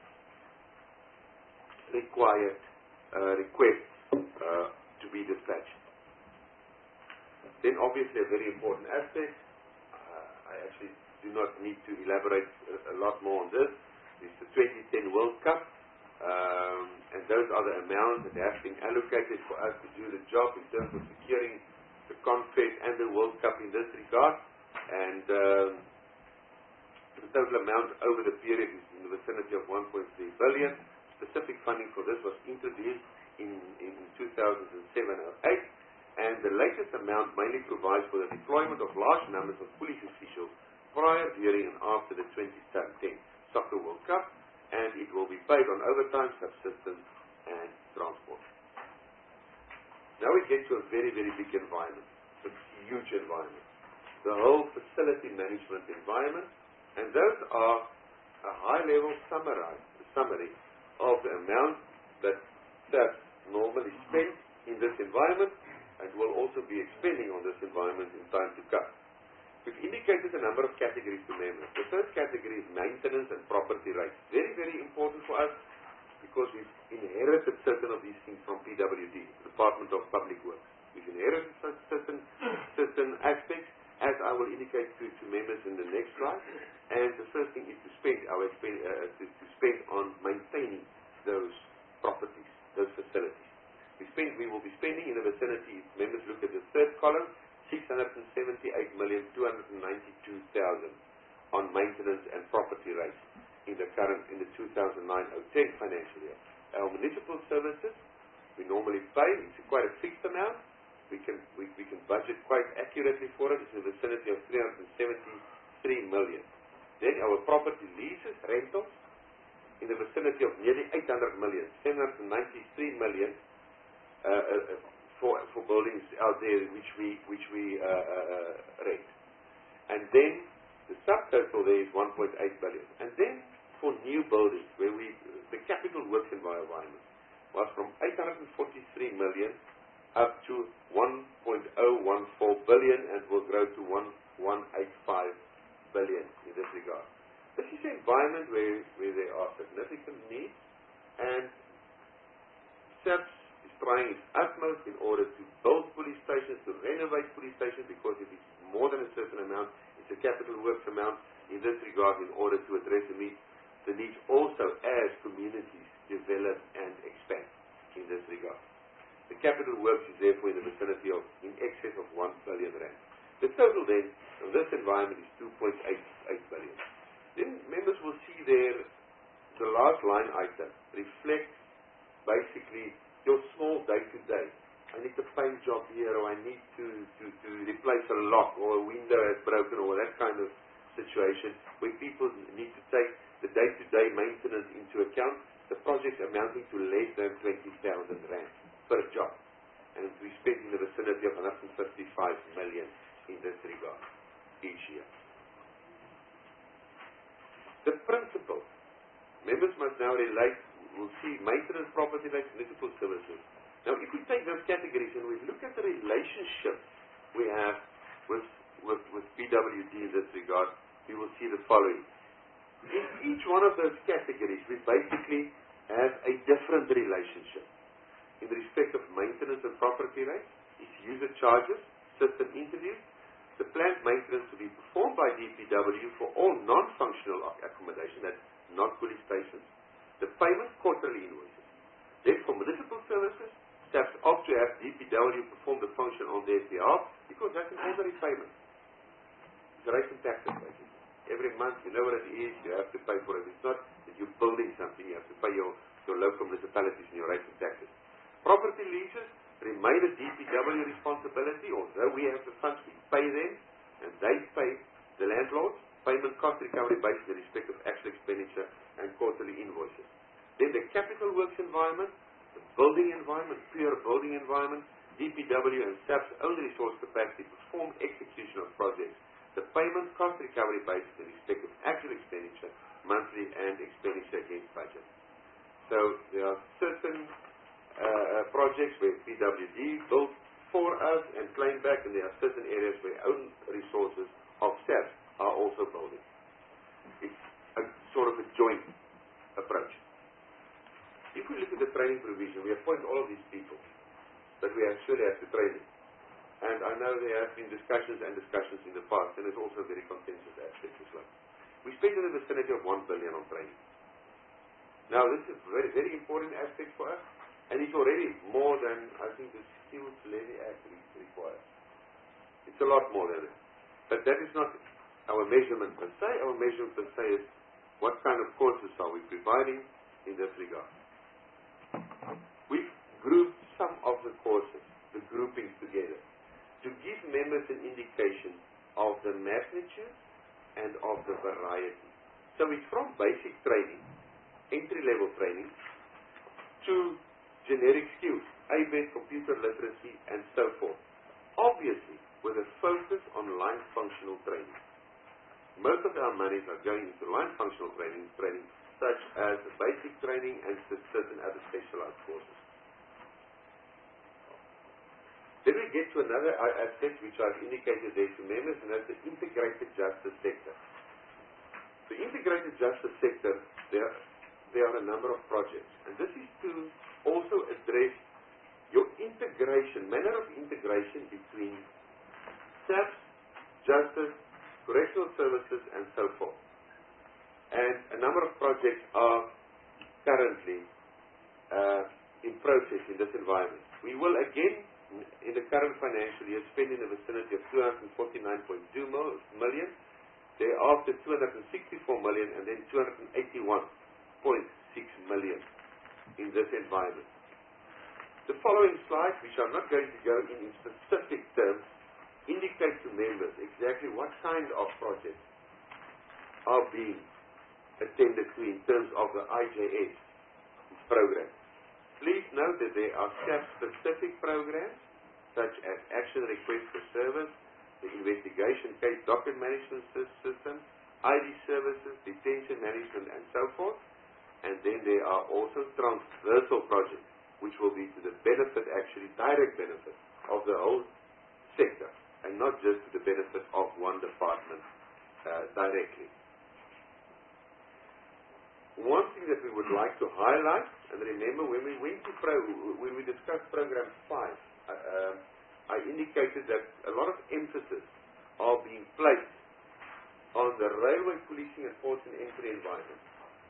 required requests to be dispatched. Then obviously a very important aspect, I actually do not need to elaborate a lot more on this, is the 2010 World Cup. And those are the amounts that have been allocated for us to do the job in terms of securing the CONFED and the World Cup in this regard. And The total amount over the period is in the vicinity of 1.3 billion. Specific funding for this was introduced in 2007-08, and the latest amount mainly provides for the deployment of large numbers of police officials prior, during, and after the 2010 Soccer World Cup, and it will be paid on overtime, subsistence, and transport. Now we get to a very, very big environment, a huge environment, the whole facility management environment, and those are a high-level summary of the amount that SAPS normally spends in this environment and will also be expending on this environment in time to come. We've indicated a number of categories to members. The first category is maintenance and property rights. Very, very important for us because we've inherited certain of these things from PWD, Department of Public Works. We've inherited certain aspects, as I will indicate to members in the next slide. And the first thing is to spend on maintaining those properties, those facilities. We will be spending in the vicinity, if members look at the third column, 678,292,000 on maintenance and property rates in the 2009-10 financial year. Our municipal services, we normally pay, it's quite a fixed amount. We can budget quite accurately for it. It's in the vicinity of 373 million. Then our property leases, rentals, in the vicinity of nearly 800 million, 793 million for buildings out there which we rent. And then the subtotal there is 1.8 billion. And then for new buildings, where the capital works environment was from 843 million up to 1.014 billion and will grow to 1.185 billion in this regard. This is an environment where there are significant needs, and SAPS is trying its utmost in order to build police stations, to renovate police stations, because if it's more than a certain amount, it's a capital works amount in this regard in order to address the needs also as communities develop and expand in this regard. The capital works is therefore in the vicinity of in excess of 1 billion rand. The total then of this environment is 2.88 billion. Then members will see there the last line item reflects basically your small day-to-day. I need a paint job here, or I need to replace a lock, or a window has broken, or that kind of situation where people need to take the day-to-day maintenance into account. The project amounting to less than 20,000 rand per job, and we spend in the vicinity of 155 million in this regard each year. The principle, members must now relate, we'll see maintenance, property rights, municipal services. Now if we take those categories and we look at the relationship we have with PWD in this regard, we will see the following. In each one of those categories, we basically have a different relationship. In respect of maintenance and property rights, it's user charges, system interviews, the planned maintenance to be performed by DPW for all non-functional accommodation, that's not police stations, the payment quarterly invoices. Then for municipal services, SAPS opt to have DPW perform the function on their behalf because that's an ordinary payment. It's rates and taxes basically. Every month, you know what it is, you have to pay for it. It's not that you're building something, you have to pay your local municipalities and your rates and taxes. Property leases remain a DPW responsibility, although we have the funds, we pay them, and they pay the landlords. Payment cost recovery based in respect of actual expenditure and quarterly invoices. Then the capital works environment, the building environment, pure building environment, DPW and SAP's own resource capacity perform execution of projects. The payment cost recovery based in respect of actual expenditure, monthly and expenditure against budget. So there are certain projects where PWD built for us and claim back, and there are certain areas where own resources of SAPS are also building. It's a sort of a joint approach. If we look at the training provision, we appoint all of these people, but we actually have to train them. And I know there have been discussions in the past, and it's also a very contentious aspect as well. We spend in the vicinity of 1 billion on training. Now, this is a very, very important aspect for us, and it's already more than, I think, the Skills Levy Act requires. It's a lot more than that. But that is not our measurement per se. Our measurement per se is what kind of courses are we providing in this regard. We've grouped some of the courses, the groupings together, to give members an indication of the magnitude and of the variety. So it's from basic training, entry-level training, to generic skills, ABET, computer literacy, and so forth. Obviously, with a focus on line functional training. Most of our monies are going into line functional training such as basic training and certain other specialized courses. Then we get to another aspect which I've indicated there to members, and that's the integrated justice sector. The integrated justice sector, there are a number of projects, and this is to also address your integration, manner of integration between SAPS, justice, correctional services, and so forth. And a number of projects are currently in process in this environment. We will again, in the current financial year, spend in the vicinity of 249.2 million, thereafter 264 million, and then 281.6 million in this environment. The following slide, which I'm not going to go in specific terms, indicates to members exactly what kind of projects are being attended to in terms of the IJS program. Please note that there are SAP-specific programs, such as Action Request for Service, the Investigation Case Docket Management System, ID Services, Detention Management, and so forth. And then there are also transversal projects, which will be to the benefit, actually direct benefit, of the whole sector, and not just to the benefit of one department directly. One thing that we would like to highlight, and remember when we discussed Program 5, I indicated that a lot of emphasis are being placed on the railway policing and ports and entry environment.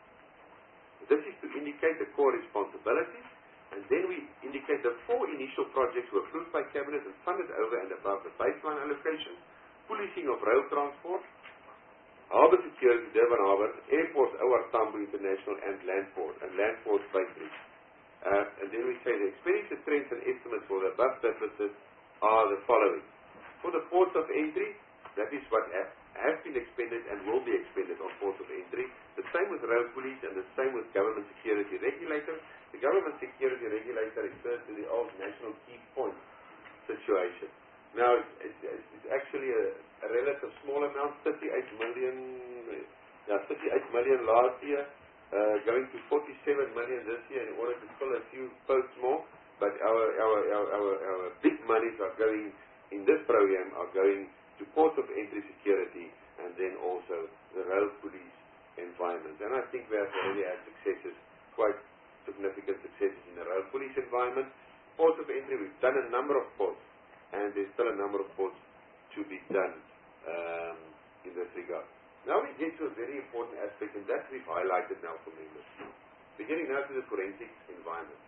This is to indicate the core responsibilities, and then we indicate the 4 initial projects were approved by Cabinet and funded over and above the baseline allocation: policing of rail transport, harbour security, Durban Harbour, airports, OR Tambo International, and land ports bakeries. And then we say the expenditure trends and estimates for the above purposes are the following. For the ports of entry, that is what has been expended and will be expended on ports of entry. The same with rail police and the same with government security regulator. The government security regulator refers to the old national key point situation. Now, it's actually a relative small amount, 38 million last year, going to 47 million this year in order to fill a few posts more. But our big monies are going, in this program, are going to ports of entry security and then also the rail police environment. And I think we have already had successes, quite significant successes in the rail police environment. Ports of entry, we've done a number of ports, and there's still a number of ports to be done in this regard. Now we get to a very important aspect, and that we've highlighted now for members. Beginning now to the forensic environment.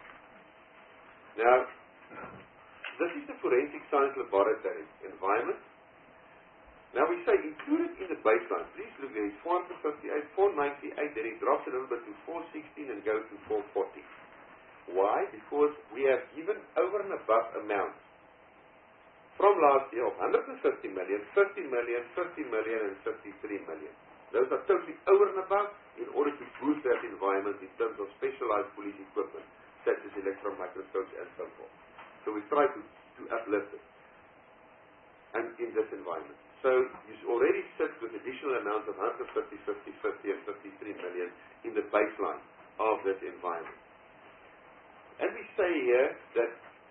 Now, this is the forensic science laboratory environment. Now we say included in the baseline, please look there, it's 458, 498, then it drops a little bit to 416 and goes to 440. Why? Because we have given over and above amounts from last year of 150 million, 50 million, 50 million, and 53 million. Those are totally over and above in order to boost that environment in terms of specialized police equipment, such as electron microscopes and so forth. So we try to uplift it and in this environment. So you already sit with additional amounts of 150, 50, 50, and 53 million in the baseline of this environment. And we say here that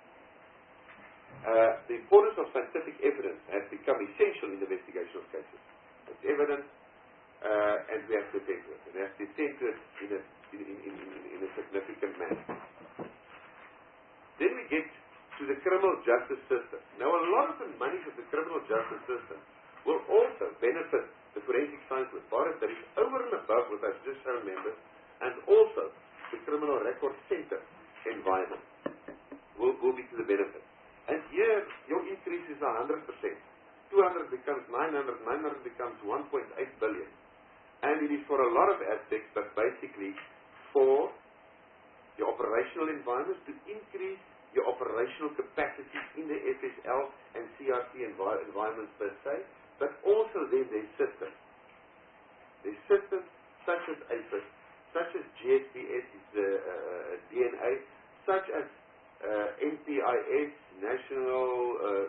the importance of scientific evidence has become essential in the investigation of cases. It's evidence, and we have to attend to it. And we have to attend to it in a significant manner. Then we get to the criminal justice system. Now, a lot of the money of the criminal justice system will also benefit the forensic science laboratories over and above what I've just shown members, and also the criminal record center environment will be to the benefit. And here, your increase is 100%, 200 becomes 900, 900 becomes 1.8 billion. And it is for a lot of aspects, but basically for your operational environments, to increase your operational capacity in the FSL and CRC environments per se, but also then their systems. Their systems such as APIS, such as GSPS, DNA, such as NPIS, National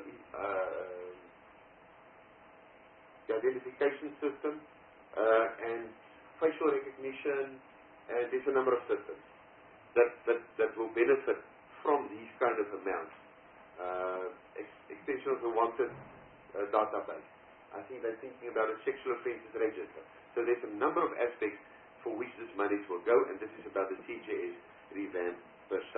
Identification System, and facial recognition, and there's a number of systems that will benefit from these kind of amounts. Extension of the wanted database. I think they're thinking about a sexual offences register. So there's a number of aspects for which this money will go, and this is about the CJS revamp per se.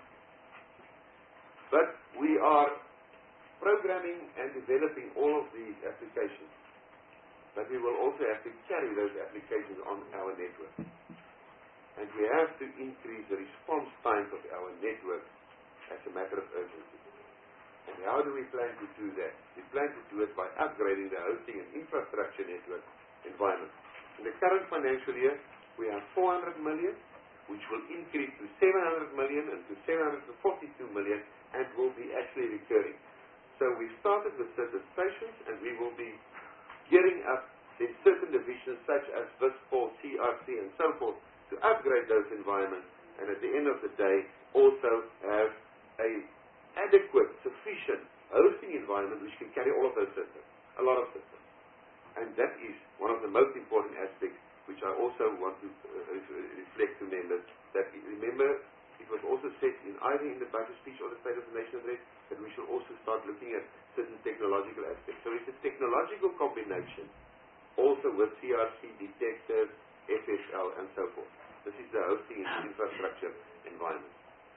But we are programming and developing all of these applications. But we will also have to carry those applications on our network. And we have to increase the response times of our network as a matter of urgency. And how do we plan to do that? We plan to do it by upgrading the hosting and infrastructure network environment. In the current financial year, we have 400 million, which will increase to 700 million and to 742 million, and will be actually recurring. So we started with certain stations, and we will be gearing up in certain divisions such as VISPOL, CRC, and so forth, to upgrade those environments, and at the end of the day, also have a adequate, sufficient hosting environment which can carry all of those systems, a lot of systems. And that is one of the most important aspects which I also want to reflect to members, that remember, it was also said in either in the budget speech or the State of the Nation address that we should also start looking at certain technological aspects. So it's a technological combination also with CRC, detectors, FSL, and so forth. This is the hosting and infrastructure environment.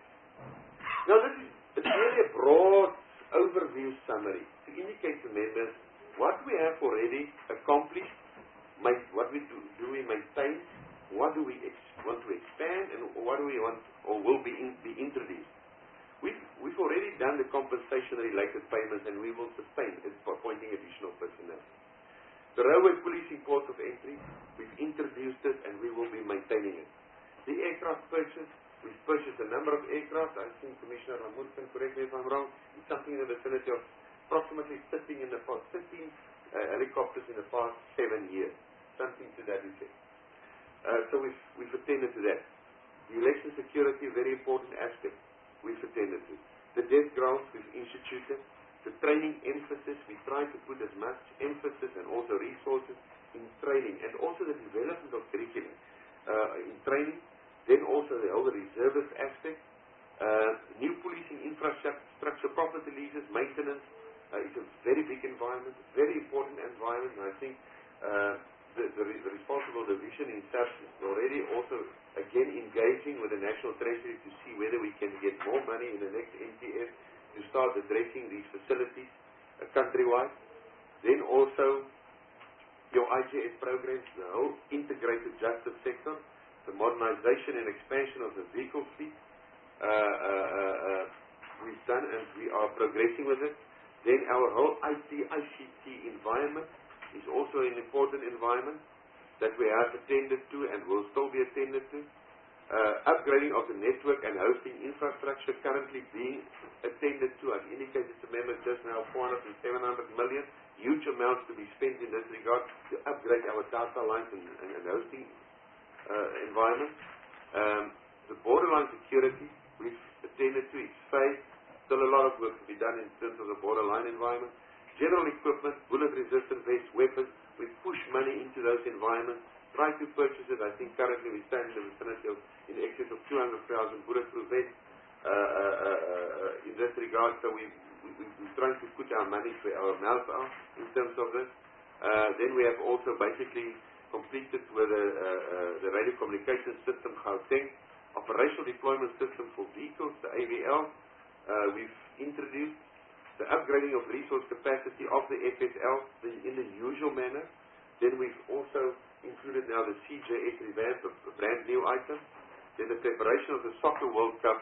Now it's really a broad overview summary to indicate to members what we have already accomplished, what we do we maintain, what do we want to expand, and what do we want or will be introduced. We've already done the compensation-related payments, and we will sustain it for appointing additional personnel. The railway policing ports of entry, we've introduced it, and we will be maintaining it. The aircraft purchase, we've purchased a number of aircraft. I think Commissioner Mahmoud can correct me if I'm wrong. It's something in the vicinity of approximately 13 helicopters in the past 7 years, something to that effect. So we've attended to that. The election security, a very important aspect, we've attended to. The death grounds, we've instituted. The training emphasis, we try to put as much emphasis and also resources in training, and also the development of curriculum in training. Then also the whole reservist aspect. New policing infrastructure, property leases, maintenance. It's a very big environment, very important environment, and I think the responsible division in SAPS is already also again engaging with the National Treasury to see whether we can get more money in the next NTF to start addressing these facilities countrywide. Then also your IJS programs, the whole integrated justice sector, the modernization and expansion of the vehicle fleet, we've done and we are progressing with it. Then our whole ICT environment is also an important environment that we have attended to and will still be attended to. Upgrading of the network and hosting infrastructure currently being attended to. I've indicated to members just now 400 and 700 million, huge amounts to be spent in this regard to upgrade our data lines and hosting environment. The borderline security, we've attended to its phase. Still a lot of work to be done in terms of the borderline environment. General equipment, bullet-resistant vests, weapons, we push money into those environments. Try to purchase it. I think currently we stand in the vicinity of in excess of 200,000 bulletproof vests in this regard. So we're trying to put our money where our mouths are in terms of this. Then we have also basically completed with the radio communication system, Gauteng, operational deployment system for vehicles, the AVL. We've introduced the upgrading of resource capacity of the FSL in the usual manner. Then we've also included now the CJS revamp, a brand new item. Then the preparation of the Soccer World Cup,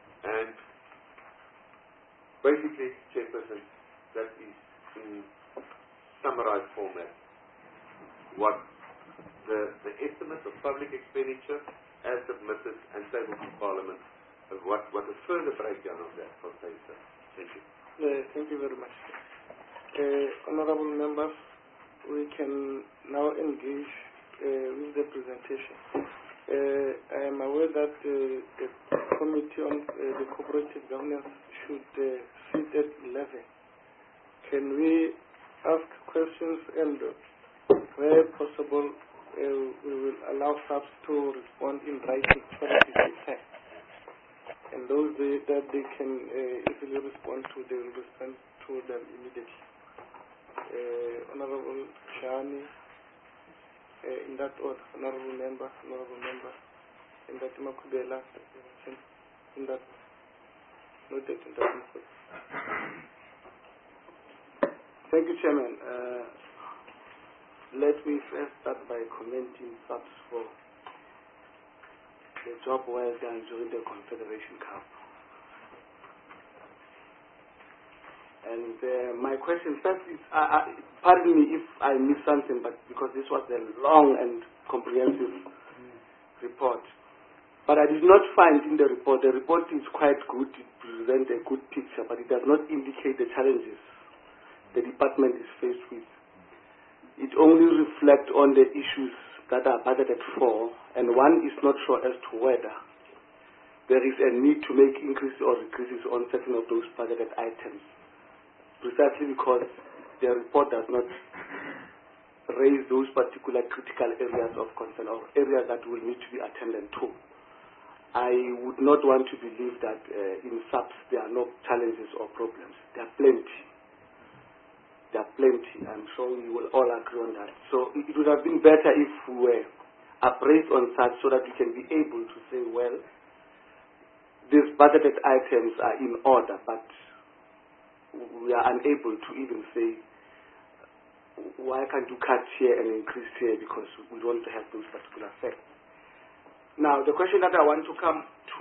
and basically, Chairperson, that is in summarized format what the estimate of public expenditure as submitted and tabled to Parliament, what a further breakdown of that from Sir. Thank you. Thank you very much. Honorable members, we can now engage with the presentation. I am aware that the Committee on the Cooperative Governance should sit at 11. Can we ask questions, and where possible, we will allow SAPS to respond in writing so that it is time. And those that they can easily respond to, they will respond to them immediately. Honorable Shani, in that order, Honorable Member, and that Makubela, in that noted in that method. Thank you, Chairman. Let me first start by commending SAPS for the job well done during the Confederation Cup. And my question first is, pardon me if I missed something, but because this was a long and comprehensive report. But I did not find in the report is quite good, it presents a good picture, but it does not indicate the challenges the department is faced with. It only reflects on the issues that are budgeted for, and one is not sure as to whether there is a need to make increases or decreases on certain of those budgeted items, precisely because the report does not raise those particular critical areas of concern or areas that will need to be attended to. I would not want to believe that in SAPS there are no challenges or problems. There are plenty. I'm sure we will all agree on that. So it would have been better if we were appraised on such so that we can be able to say, well, these budgeted items are in order, but we are unable to even say, why can't you cut here and increase here because we want to have those particular facts. Now, the question that I want to come to,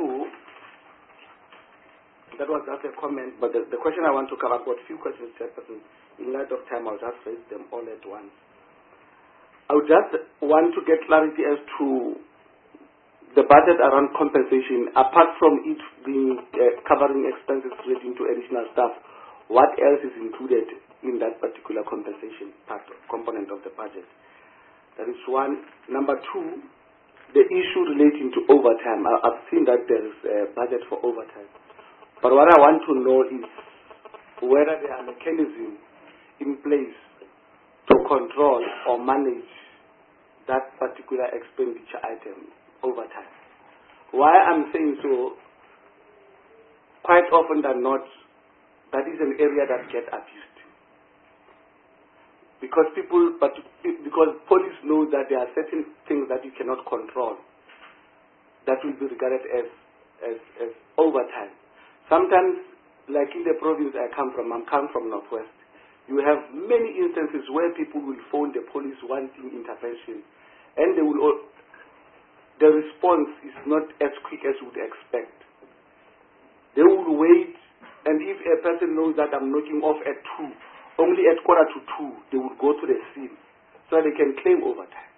that was just a comment, but the question I want to cover, I've got a few questions, Chairperson. In light of time, I'll just raise them all at once. I would just want to get clarity as to the budget around compensation. Apart from it being covering expenses relating to additional staff, what else is included in that particular compensation component of the budget? That is one. Number two, the issue relating to overtime. I've seen that there is a budget for overtime. But what I want to know is whether there are mechanisms in place to control or manage that particular expenditure item over time. Why I'm saying so, quite often than not, that is an area that gets abused. Because police know that there are certain things that you cannot control that will be regarded as overtime. Sometimes, like in the province I come from Northwest, you have many instances where people will phone the police wanting intervention, and the response is not as quick as you would expect. They will wait, and if a person knows that I'm knocking off at 2, only at 1:45, they will go to the scene so they can claim overtime.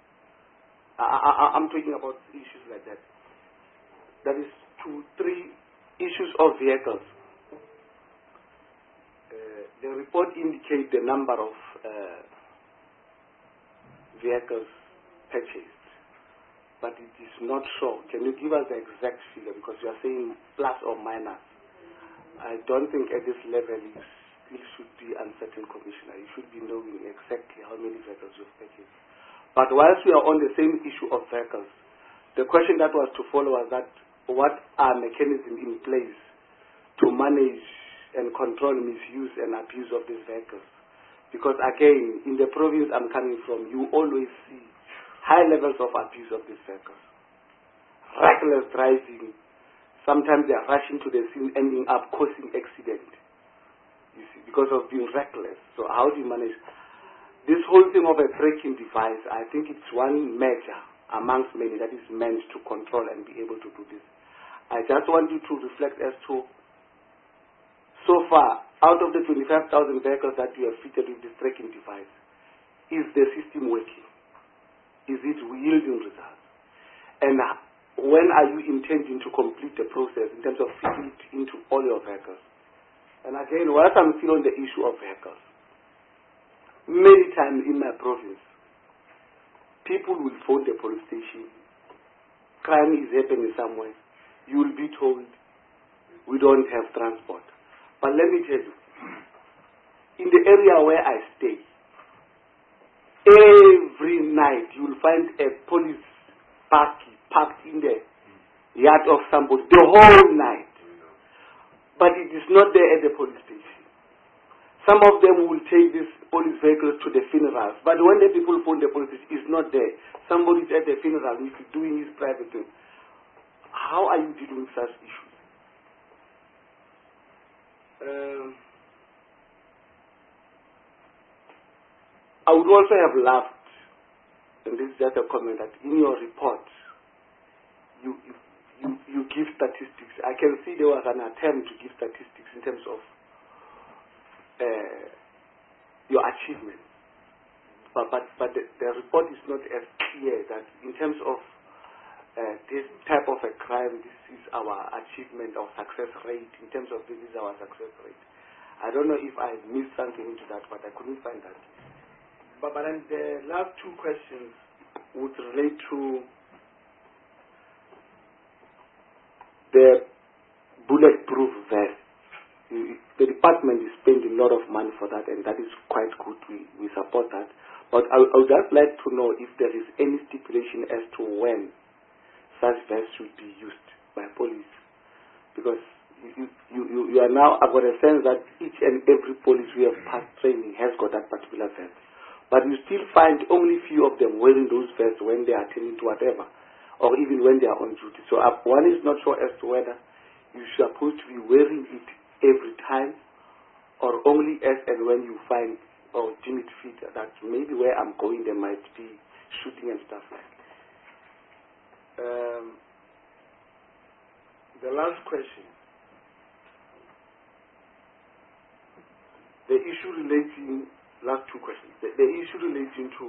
I'm talking about issues like that. That is 2, 3 issues of vehicles. The report indicates the number of vehicles purchased, but it is not sure. Can you give us the exact figure? Because you are saying plus or minus. I don't think at this level it should be uncertain, Commissioner. You should be knowing exactly how many vehicles you've purchased. But whilst we are on the same issue of vehicles, the question that was to follow was that what are mechanisms in place to manage and control misuse and abuse of these vehicles? Because again, in the province I'm coming from, you always see high levels of abuse of these vehicles. Reckless driving. Sometimes they are rushing to the scene, ending up causing accident. You see, because of being reckless. So how do you manage this whole thing of a braking device? I think it's one measure amongst many that is meant to control and be able to do this. I just want you to reflect as to, so far, out of the 25,000 vehicles that we have fitted with this tracking device, is the system working? Is it yielding results? And when are you intending to complete the process in terms of fitting it into all your vehicles? And again, whilst I'm still on the issue of vehicles, many times in my province, people will phone the police station, crime is happening somewhere, you will be told, we don't have transport. But let me tell you, in the area where I stay, every night you will find a police parked in the yard of somebody the whole night. But it is not there at the police station. Some of them will take these police vehicles to the funerals. But when the people phone the police station, it's not there. Somebody is at the funeral, he's doing his private thing. How are you dealing with such issues? I would also have loved, and this is just a comment, that in your report, you give statistics. I can see there was an attempt to give statistics in terms of your achievements. But the report is not as clear that in terms of this type of a crime, this is our achievement or success rate. In terms of this is our success rate. I don't know if I missed something into that, but I couldn't find that. But then the last two questions would relate to the bulletproof vest. The department is spending a lot of money for that, and that is quite good. We support that. But I would just like to know if there is any stipulation as to when such vests should be used by police. Because you are now, I've got a sense that each and every police we have passed training has got that particular vest. But you still find only few of them wearing those vests when they are attending to whatever, or even when they are on duty. So one is not sure as to whether you're supposed to be wearing it every time, or only as and when you find or deem it fit that maybe where I'm going there might be shooting and stuff like that. The last question. The issue relating, last two questions. The issue relating to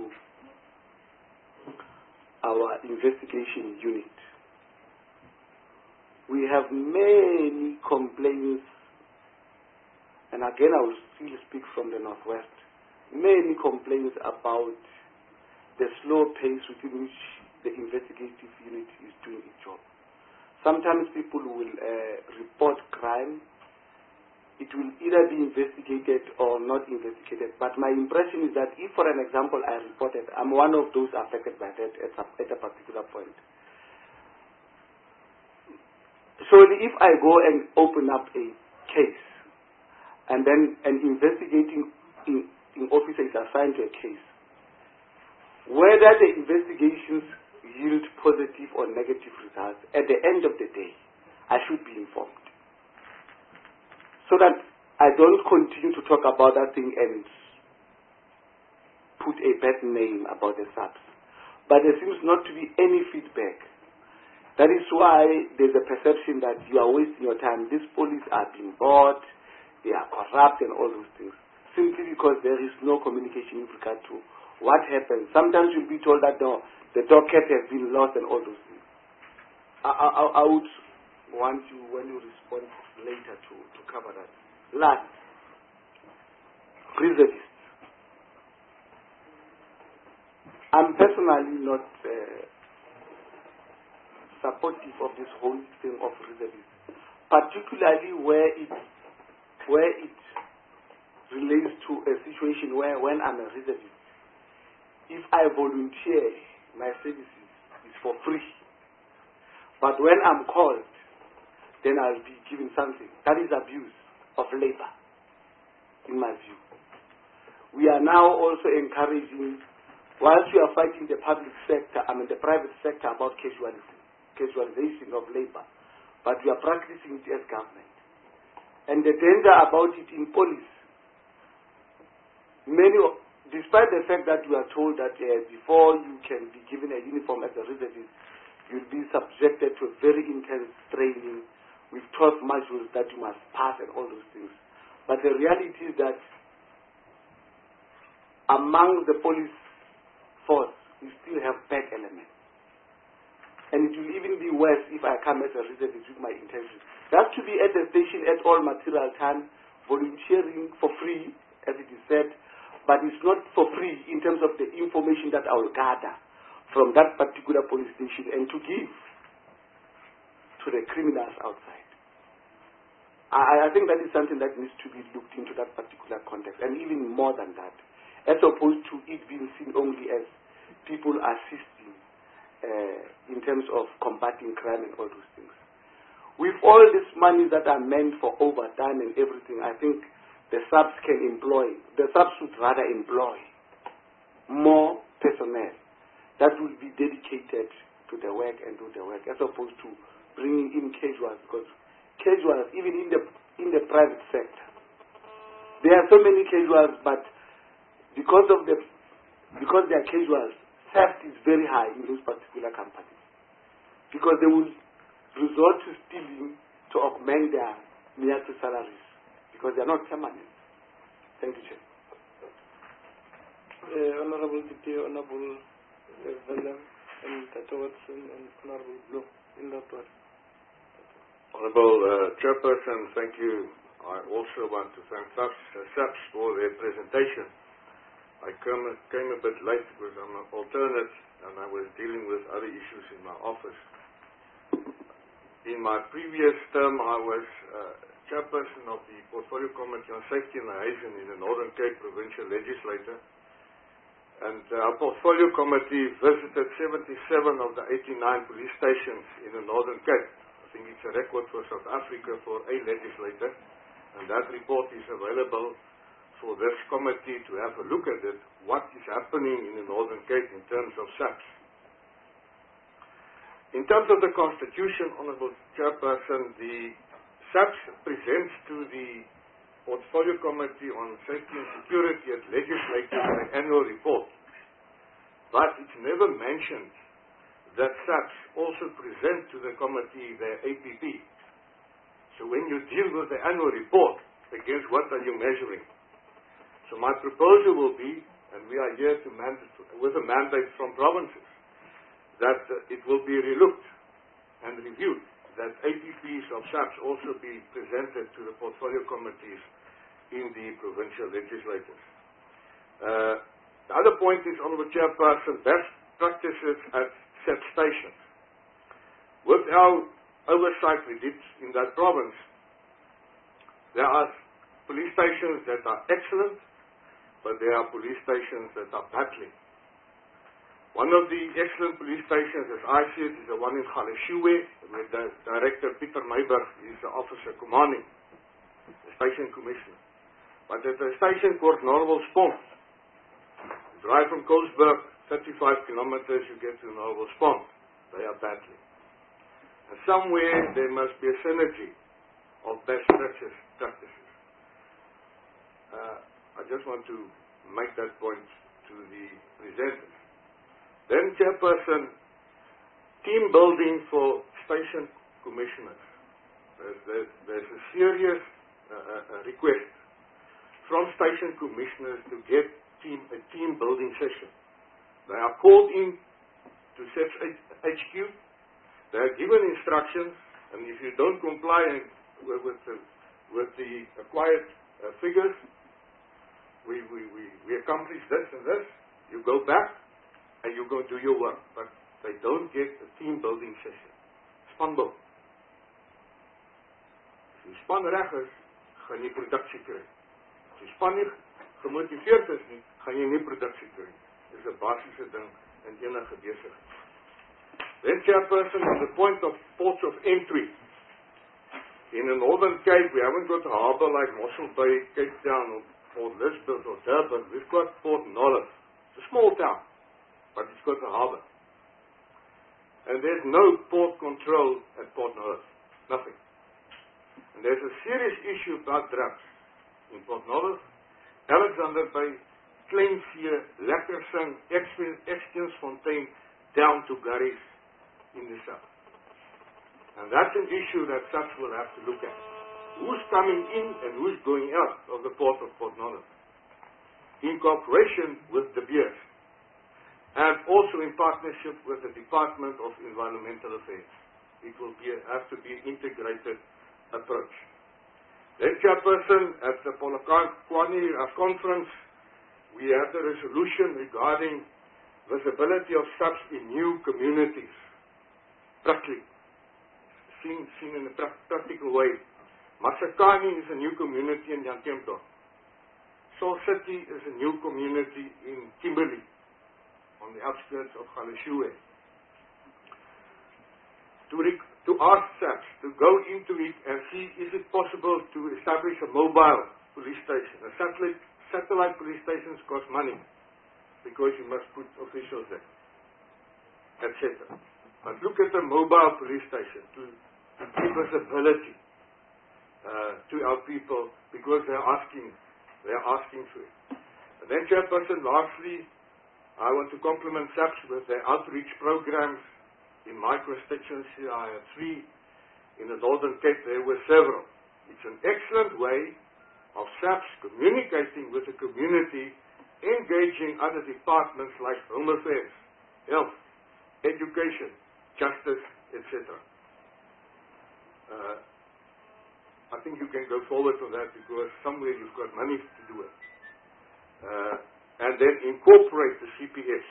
our investigation unit. We have many complaints, and again I will still speak from the Northwest, many complaints about the slow pace within which the investigative unit is doing its job. Sometimes people will report crime. It will either be investigated or not investigated. But my impression is that if, for an example, I reported, I'm one of those affected by that at a particular point. So if I go and open up a case, and then an investigating officer is assigned to a case, whether the investigations yield positive or negative results, at the end of the day, I should be informed. So that I don't continue to talk about that thing and put a bad name about the SAPS. But there seems not to be any feedback. That is why there's a perception that you are wasting your time. These police are being bought, they are corrupt and all those things. Simply because there is no communication in regard to what happens. Sometimes you'll be told that no, the docket has been lost and all those things. I would want you, when you respond later, to cover that. Last, reservists. I'm personally not supportive of this whole thing of reservists, particularly where it relates to a situation where when I'm a reservist, if I volunteer, my services is for free. But when I'm called, then I'll be given something. That is abuse of labor, in my view. We are now also encouraging, whilst we are fighting the public sector, the private sector about casualization of labor, but we are practicing it as government. And the danger about it in police, despite the fact that you are told that before you can be given a uniform as a reservist, you'll be subjected to a very intense training with 12 modules that you must pass and all those things. But the reality is that among the police force, we still have bad elements. And it will even be worse if I come as a reservist with my intentions. They have to be at the station at all material time, volunteering for free, as it is said, but it's not for free in terms of the information that I will gather from that particular police station and to give to the criminals outside. I think that is something that needs to be looked into that particular context, and even more than that, as opposed to it being seen only as people assisting in terms of combating crime and all those things. With all these monies that are meant for overtime and everything, I think the subs should rather employ more personnel that will be dedicated to the work and do the work, as opposed to bringing in casuals, because casuals, even in the private sector, there are so many casuals, but because they are casuals, theft is very high in those particular companies, because they will resort to stealing to augment their mere salaries, because they are not permanent. Thank you, Chair. Honorable Deputy, Honorable Willem, and Dr. Watson, and Honorable Blue, in that order. Honorable Chairperson, thank you. I also want to thank SAPS for their presentation. I came a bit late because I'm an alternate and I was dealing with other issues in my office. In my previous term, I was chairperson of the Portfolio Committee on Safety and Liaison in the Northern Cape Provincial Legislature. And our Portfolio Committee visited 77 of the 89 police stations in the Northern Cape. I think it's a record for South Africa for a legislator, and that report is available for this committee to have a look at it, what is happening in the Northern Cape in terms of SAPS. In terms of the Constitution, Honourable Chairperson, the SAPS presents to the Portfolio Committee on Safety and Security at Legislature an annual report, but it's never mentioned that SAPS also present to the committee their APP. So when you deal with the annual report, against what are you measuring? So my proposal will be, and we are here to with a mandate from provinces, that it will be relooked and reviewed, that APPs of SAPS also be presented to the portfolio committees in the provincial legislatures. The other point is, Honourable Chairperson, best practices at set stations. With our oversight we did in that province, there are police stations that are excellent, but there are police stations that are battling. One of the excellent police stations, as I see it, is the one in Galeshewe, where the Director Peter Meiberg is the officer commanding, the station commissioner. But at the station called Norwell Spont, you drive from Colesberg 35 kilometers, you get to Norwell Spont. They are battling. And somewhere there must be a synergy of best practices. I just want to make that point to the presenters. Then, Chairperson, team building for station commissioners. There's a serious request from station commissioners to get a team building session. They are called in to SAPS HQ. They are given instructions, and if you don't comply with the acquired figures, we accomplish this and this, you go back and you go do your work. But they don't get a team building session. Spanbouw. As die span reg is, gaan jy produksie kry. As die span nie gemotiveerd is nie, gaan jy nie produksie kry. Is 'n basiese ding in enige besigheid. Then, Chairperson, on the point of ports of entry. In the Northern Cape, we haven't got a harbour like Mossel Bay, Cape Town, or Lisbon, or Durban. We've got Port Nolloth. It's a small town, but it's got a harbour. And there's no port control at Port Nolloth. Nothing. And there's a serious issue about drugs in Port Nolloth, Alexander Bay, Kleinvee, Lekkersing, Extinsfontein, down to Garries in the south. And that's an issue that SAPS will have to look at. who's coming in and who's going out of the port of Port Nolloth, in cooperation with De Beers, and also in partnership with the Department of Environmental Affairs. It will have to be an integrated approach. Then, Chairperson, at the Polokwane conference, we had a resolution regarding visibility of SAPS in new communities. Practically, seen in a practical way. Masakani is a new community in Yantemto. Soul City is a new community in Kimberley, on the outskirts of Galeshewe. To ask SAPS to go into it and see, is it possible to establish a mobile police station? A satellite police stations cost money because you must put officials there, etc. But look at the mobile police station to give visibility to our people because they're asking for it. And then, Chairperson, lastly, I want to compliment SAPS with their outreach programs. In my constituency, I had 3. In the Northern Cape, there were several. It's an excellent way of SAPS communicating with the community, engaging other departments like Home Affairs, Health, Education, Justice, etc. I think you can go forward on that because somewhere you've got money to do it. And then incorporate the CPS.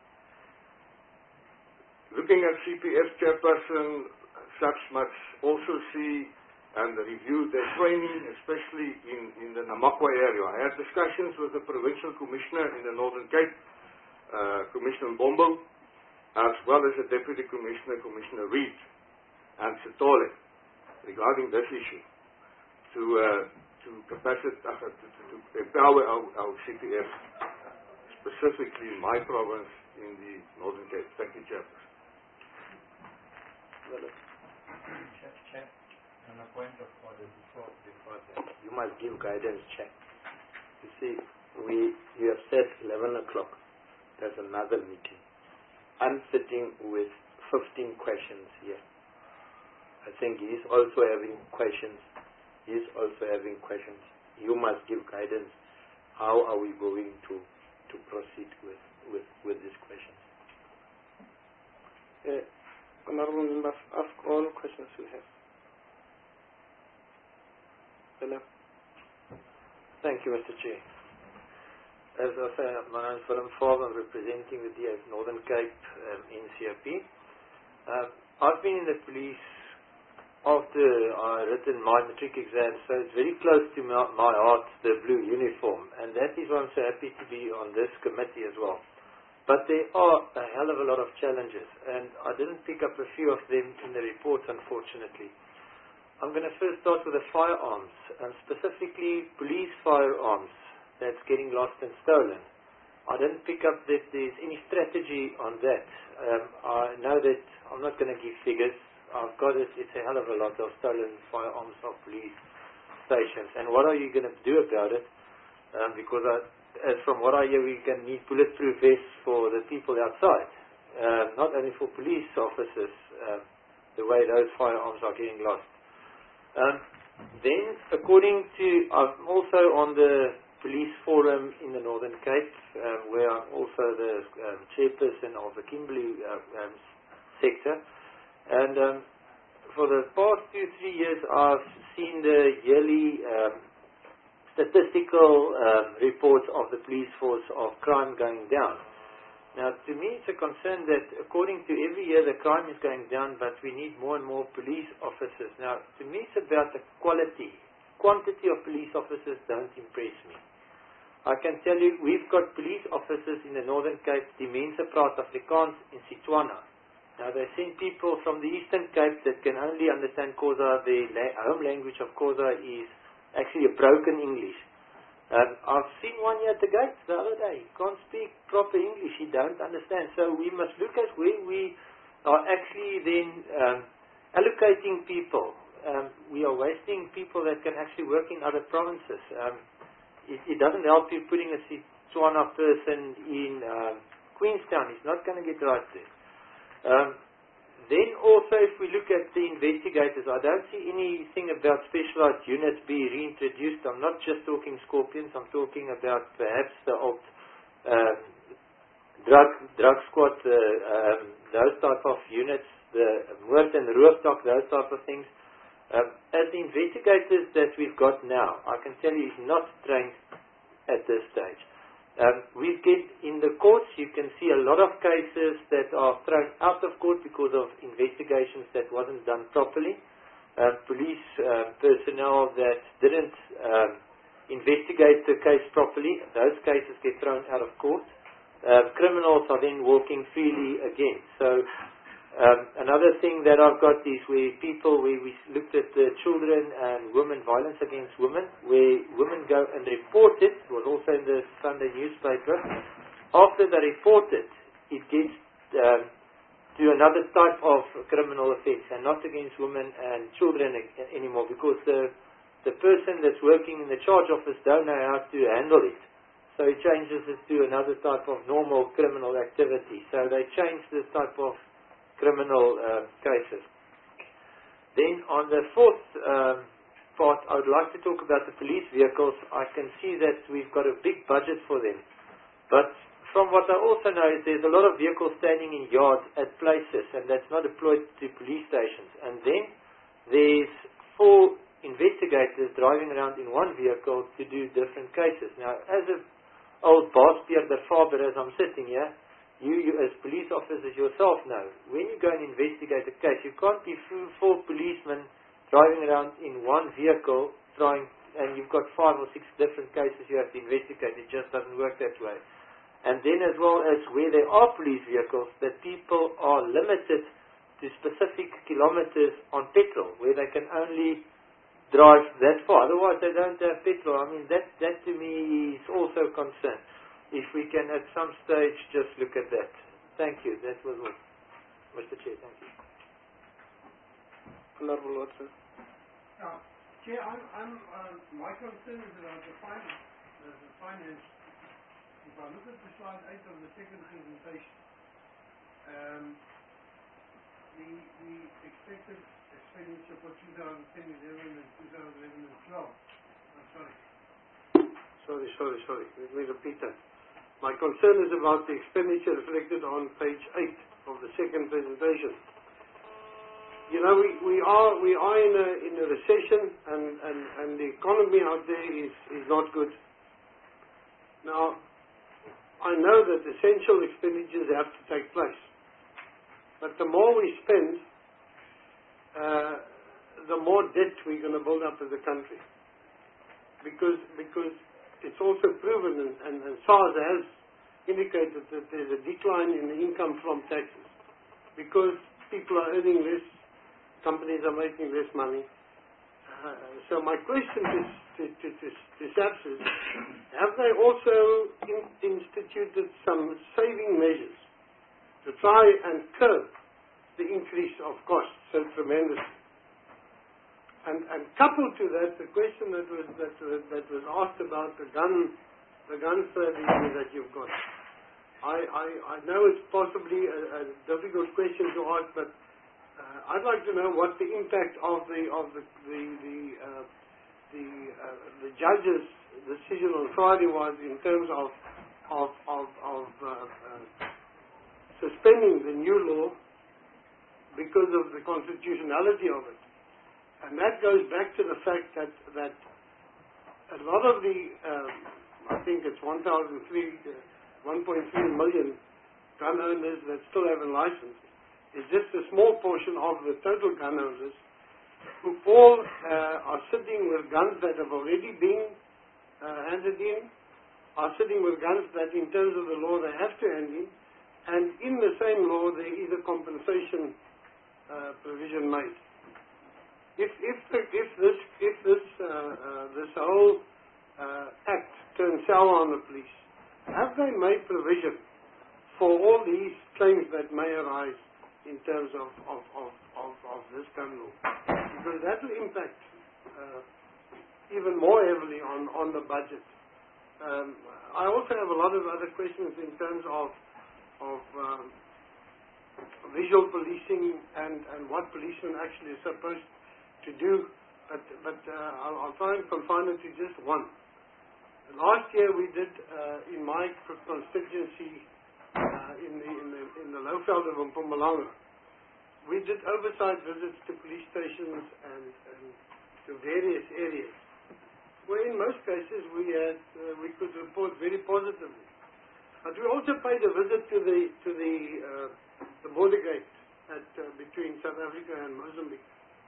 Looking at CPS, Chairperson, SAPS must also see and review their training, especially in the Namakwa area. I had discussions with the Provincial Commissioner in the Northern Cape, Commissioner Mbombo, as well as the Deputy Commissioner, Commissioner Reid, and Sitole, regarding this issue, to empower our CPS, specifically in my province in the Northern Cape. Thank you, Chairperson. Chair, on a point of order before that, you must give guidance check. You see, you have said 11 o'clock. There's another meeting. I'm sitting with 15 questions here. I think he's also having questions. You must give guidance. How are we going to proceed with these questions? Honorable members, ask all questions you have. Hello. Thank you, Mr. Chair. As I say, my name is Willem Favre. I'm representing the DA Northern Cape NCAP. I've been in the police after I written my matric exam, so it's very close to my heart, the blue uniform, and that is why I'm so happy to be on this committee as well. But there are a hell of a lot of challenges, and I didn't pick up a few of them in the report, unfortunately. I'm going to first start with the firearms, and specifically police firearms that's getting lost and stolen. I didn't pick up that there's any strategy on that. I know that I'm not going to give figures. I've got it. It's a hell of a lot of stolen firearms of police stations. And what are you going to do about it? Because as from what I hear, we can need bulletproof vests for the people outside, not only for police officers, the way those firearms are getting lost. Then, according to, I'm also on the police forum in the Northern Cape, where I'm also the chairperson of the Kimberley sector. And for the past 2-3 years, I've seen the yearly statistical reports of the police force of crime going down. Now, to me, it's a concern that according to every year, the crime is going down, but we need more and more police officers. Now, to me, it's about the quality. Quantity of police officers don't impress me. I can tell you, we've got police officers in the Northern Cape, die mense praat Afrikaans in Setswana. Now, they send people from the Eastern Cape that can only understand Xhosa. The home language of Xhosa is actually a broken English. I've seen one here at the gate the other day. He can't speak proper English. He don't understand. So we must look at where we are actually then allocating people. We are wasting people that can actually work in other provinces. It doesn't help you putting a Setswana person in Queenstown. He's not going to get right there. Then also also, if we look at the investigators, I don't see anything about specialized units being reintroduced. I'm not just talking Scorpions, I'm talking about perhaps the old drug squad, those type of units, the moord and roofstock, those type of things. As the investigators that we've got now, I can tell you, is not trained at this stage. We get in the courts, you can see a lot of cases that are thrown out of court because of investigations that wasn't done properly. Police personnel that didn't investigate the case properly, those cases get thrown out of court. Criminals are then walking freely again. So another thing that I've got is where we looked at the children and women, violence against women, where women go and report it. It was also in the Sunday newspaper. After they report it, it gets to another type of criminal offense, and not against women and children anymore, because the person that's working in the charge office don't know how to handle it. So it changes it to another type of normal criminal activity. So they change this type of criminal cases. Then on the fourth part, I would like to talk about the police vehicles. I can see that we've got a big budget for them. But from what I also know is there's a lot of vehicles standing in yards at places, and that's not deployed to police stations. And then there's 4 investigators driving around in one vehicle to do different cases. Now, as an old boss, Pierre de Faber, as I'm sitting here, you as police officers yourself know, when you go and investigate a case, you can't be 4 policemen driving around in one vehicle and you've got 5 or 6 different cases you have to investigate. It just doesn't work that way. And then as well as where there are police vehicles, that people are limited to specific kilometers on petrol, where they can only drive that far. Otherwise they don't have petrol. I mean, that to me is also a concern. If we can at some stage just look at that. Thank you. That was all. Mr. Chair, thank you. Honorable Watson. Chair, my concern is around the finance. If I look at the slide 8 of the second presentation, the expected expenditure for 2010, 11 and 2011 and 12. I'm sorry. Sorry. Let me repeat that. My concern is about the expenditure reflected on page 8 of the second presentation. You know, we are in a recession, and the economy out there is not good. Now, I know that essential expenditures have to take place, but the more we spend, the more debt we're going to build up as a country, because it's also proven, and SARS has indicated that there's a decline in the income from taxes because people are earning less, companies are making less money. So my question to SAPS is, have they also instituted some saving measures to try and curb the increase of costs so tremendously? And coupled to that, the question that was asked about the gun strategy that you've got. I know it's possibly a difficult question to ask, but I'd like to know what the impact of the judge's decision on Friday was in terms of suspending the new law because of the constitutionality of it. And that goes back to the fact that a lot of the, I think it's 1.3 million gun owners that still have a license, is just a small portion of the total gun owners who all are sitting with guns that have already been handed in, are sitting with guns that in terms of the law they have to hand in, and in the same law there is a compensation provision made. If this whole act turns sour on the police, have they made provision for all these claims that may arise in terms of this gun law? Because that will impact even more heavily on the budget. I also have a lot of other questions in terms of visual policing and what policemen actually are supposed to do, but I'll try and confine it to just one. Last year we did in my constituency in the Lowveld of Mpumalanga, we did oversight visits to police stations and to various areas, where in most cases we could report very positively. But we also paid a visit to the border gate between South Africa and Mozambique.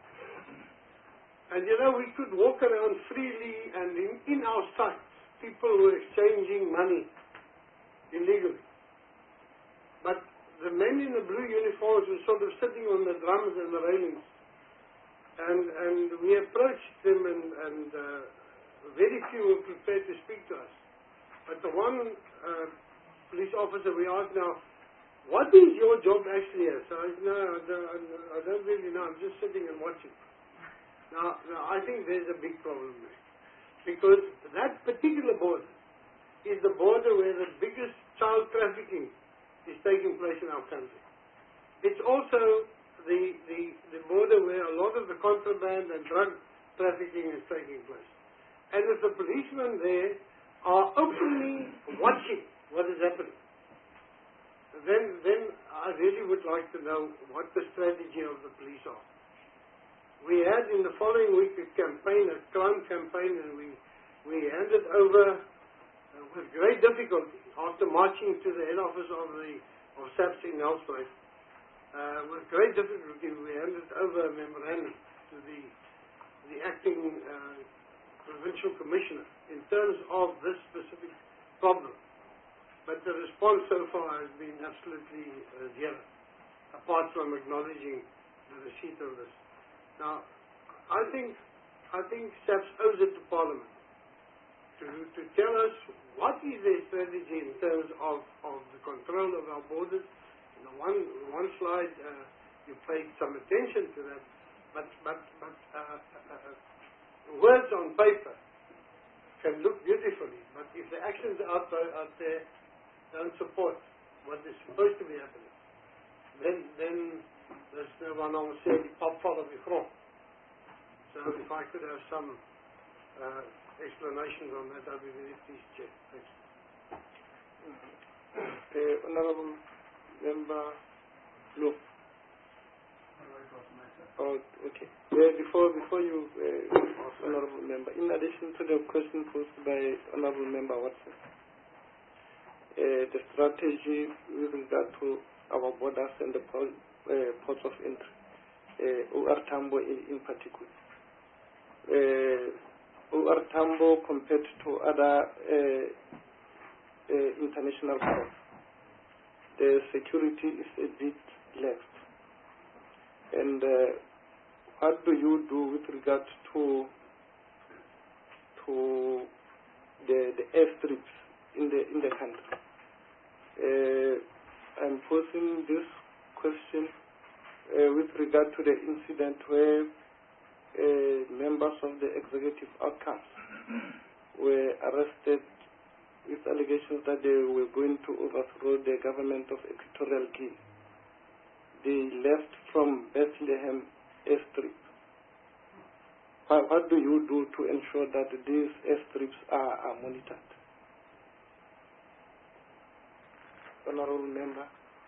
And we could walk around freely, and in our sights, people were exchanging money illegally. But the men in the blue uniforms were sort of sitting on the drums and the railings. And we approached them, and very few were prepared to speak to us. But the one police officer we asked, now, what is your job actually as? So I said, no, I don't really know. I'm just sitting and watching. Now, I think there's a big problem there. Because that particular border is the border where the biggest child trafficking is taking place in our country. It's also the border where a lot of the contraband and drug trafficking is taking place. And if the policemen there are openly watching what is happening, then I really would like to know what the strategy of the police are. We had in the following week a crime campaign, and we handed over with great difficulty, after marching to the head office of SAPS in Nelspruit, with great difficulty we handed over a memorandum to the acting provincial commissioner in terms of this specific problem. But the response so far has been absolutely zero, apart from acknowledging the receipt of this. Now, I think SAPS owes it to Parliament to tell us what is their strategy in terms of the control of our borders. In the one slide, you paid some attention to that, but words on paper can look beautifully, but if the actions out there don't support what is supposed to be happening, then there's no one on say pop follow before. So if I could have some explanations on that, I'd be very pleased, Chair. Thanks. Honorable Member Blue. Oh, okay. Before you, Honorable Member, in addition to the question posed by Honorable Member Watson, the strategy with regard to our borders and the ports of entry, OR Tambo in particular. OR Tambo compared to other international ports, the security is a bit less. And what do you do with regard to the airstrips in the country? I'm posing this question with regard to the incident where members of the executive outcomes were arrested with allegations that they were going to overthrow the government of Equatorial Guinea. They left from Bethlehem airstrip. What do you do to ensure that these airstrips are monitored? Honorable Member.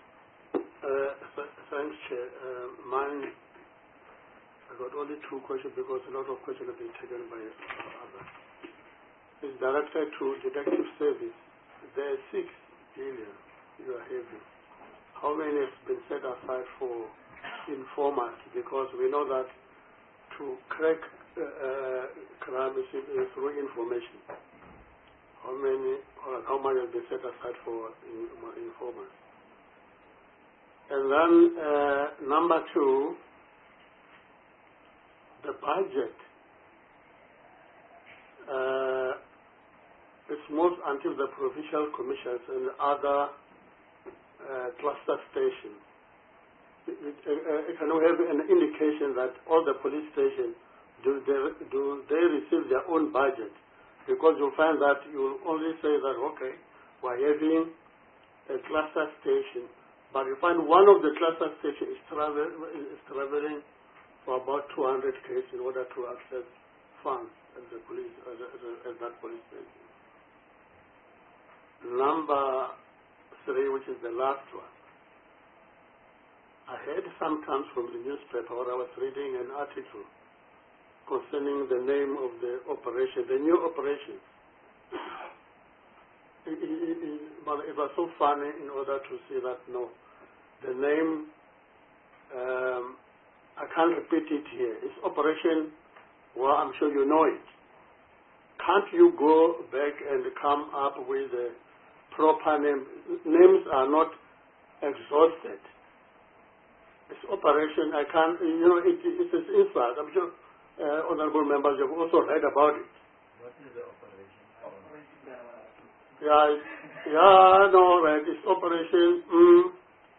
Thanks, Chair. Mine, I got only two questions because a lot of questions have been taken by others. It's directed to Detective Service. There are 6 billion you are having. How many has been set aside for informers? Because we know that to crack crime is through information. How much has been set aside for informers? And then number 2, the budget. It's most until the provincial commissions and other cluster stations. Can we have an indication that all the police stations, do they receive their own budget? Because you'll find that you'll only say that, okay, we're having a cluster station, But you find one of the cluster stations is traveling for about 200 km in order to access funds at the police at that police station. Number 3, which is the last one. I heard sometimes from the newspaper, or I was reading an article concerning the name of the operation, the new operation. It was so funny in order to see that, no, the name, I can't repeat it here. It's Operation, well, I'm sure you know it. Can't you go back and come up with a proper name? Names are not exhausted. It's Operation, I can't, it's an insult. I'm sure honorable members have also read about it. What is the operation? Right. It's Operation,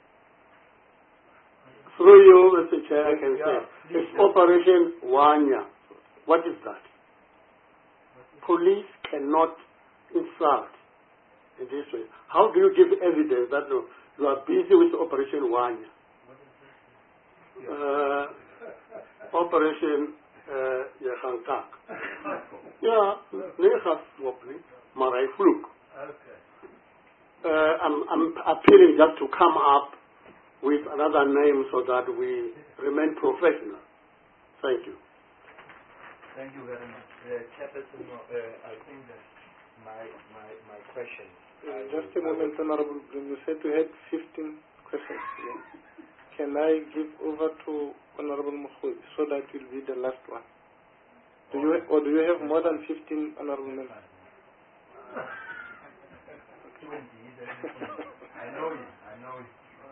through you, Mr. Chair, I can say. It's Operation Wanya. What is that? Police cannot insult in this way. How do you give evidence that no, you are busy with Operation Wanya? Operation Yahankak. Marai Fluk. I'm appealing just to come up with another name so that we remain professional. Thank you. Thank you very much. Chairperson, I think that my question. Just a moment, Honorable Bloom. You said we had 15 questions. Yeah. Can I give over to Honorable Mokhoyi so that will be the last one? Do you have more than 15 honorable members? I know it.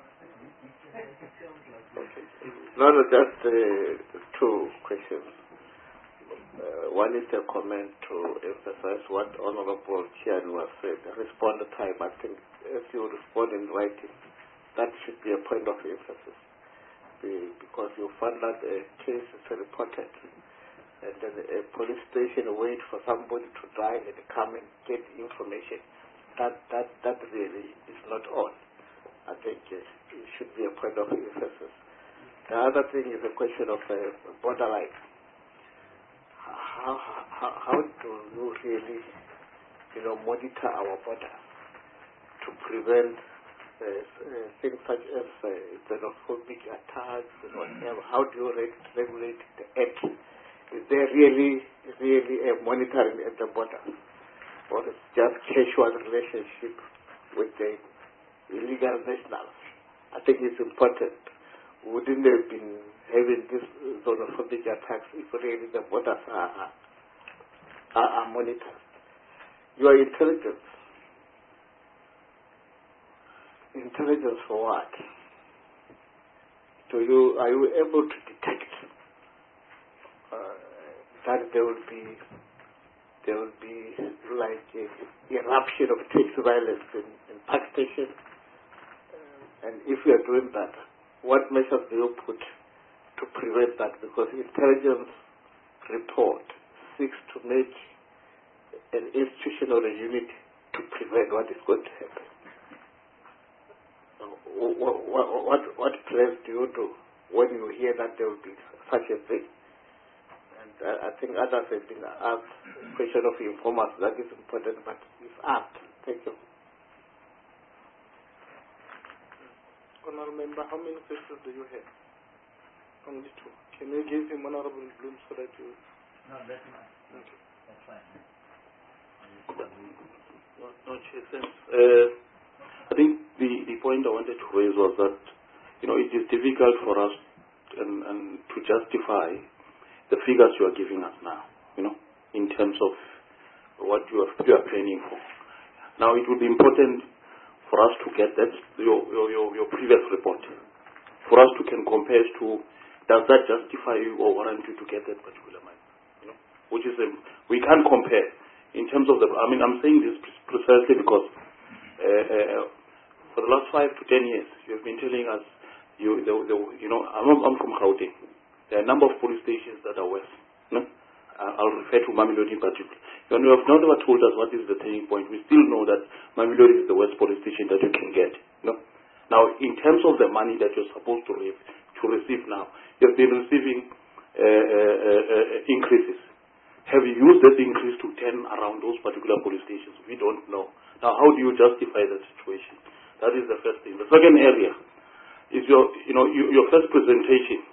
No, just 2 questions. One is a comment to emphasize what Honorable Chianu has said. Respond time. I think if you respond in writing, that should be a point of emphasis. Because you find that a case is reported and then a police station wait for somebody to die and come and get information. That really is not on. I think it should be a point of emphasis. The other thing is a question of borderline. How do you really, monitor our border to prevent things such as xenophobic attacks and whatever? How do you regulate the act? Is there really a monitoring at the border? Or it's just casual relationship with the illegal nationals? I think it's important. Wouldn't they have been having these xenophobic attacks if really the borders are monitored? Your intelligence. Intelligence for what? Are you able to detect that there will be like a eruption of tax violence in Park Station? And if you are doing that, what measures do you put to prevent that? Because intelligence report seeks to make an institution or a unit to prevent what is going to happen. What plans do you do when you hear that there will be such a thing? And I think others have been asked the question of informers. That is important, but it's asked. Thank you. Honorable Member, how many questions do you have? Only 2. Can you give him Honorable Bloom so that you... No, that's fine. Okay. That's fine. No, Chair, thanks. I think the point I wanted to raise was that, it is difficult for us and to justify the figures you are giving us now, in terms of what you are planning for. Now, it would be important for us to get that, your previous report, for us to can compare to, does that justify you or warrant you to get that particular money? Which is, we can't compare in terms of I'm saying this precisely because for the last 5 to 10 years, you have been telling us, I'm from Gauteng. There are a number of police stations that are west. I'll refer to Mamelodi in particular. You have never told us what is the turning point. We still know that Mamelodi is the worst police station that you can get. Now, in terms of the money that you're supposed to receive now, you've been receiving increases. Have you used that increase to turn around those particular police stations? We don't know. Now, how do you justify that situation? That is the first thing. The second area is your first presentation.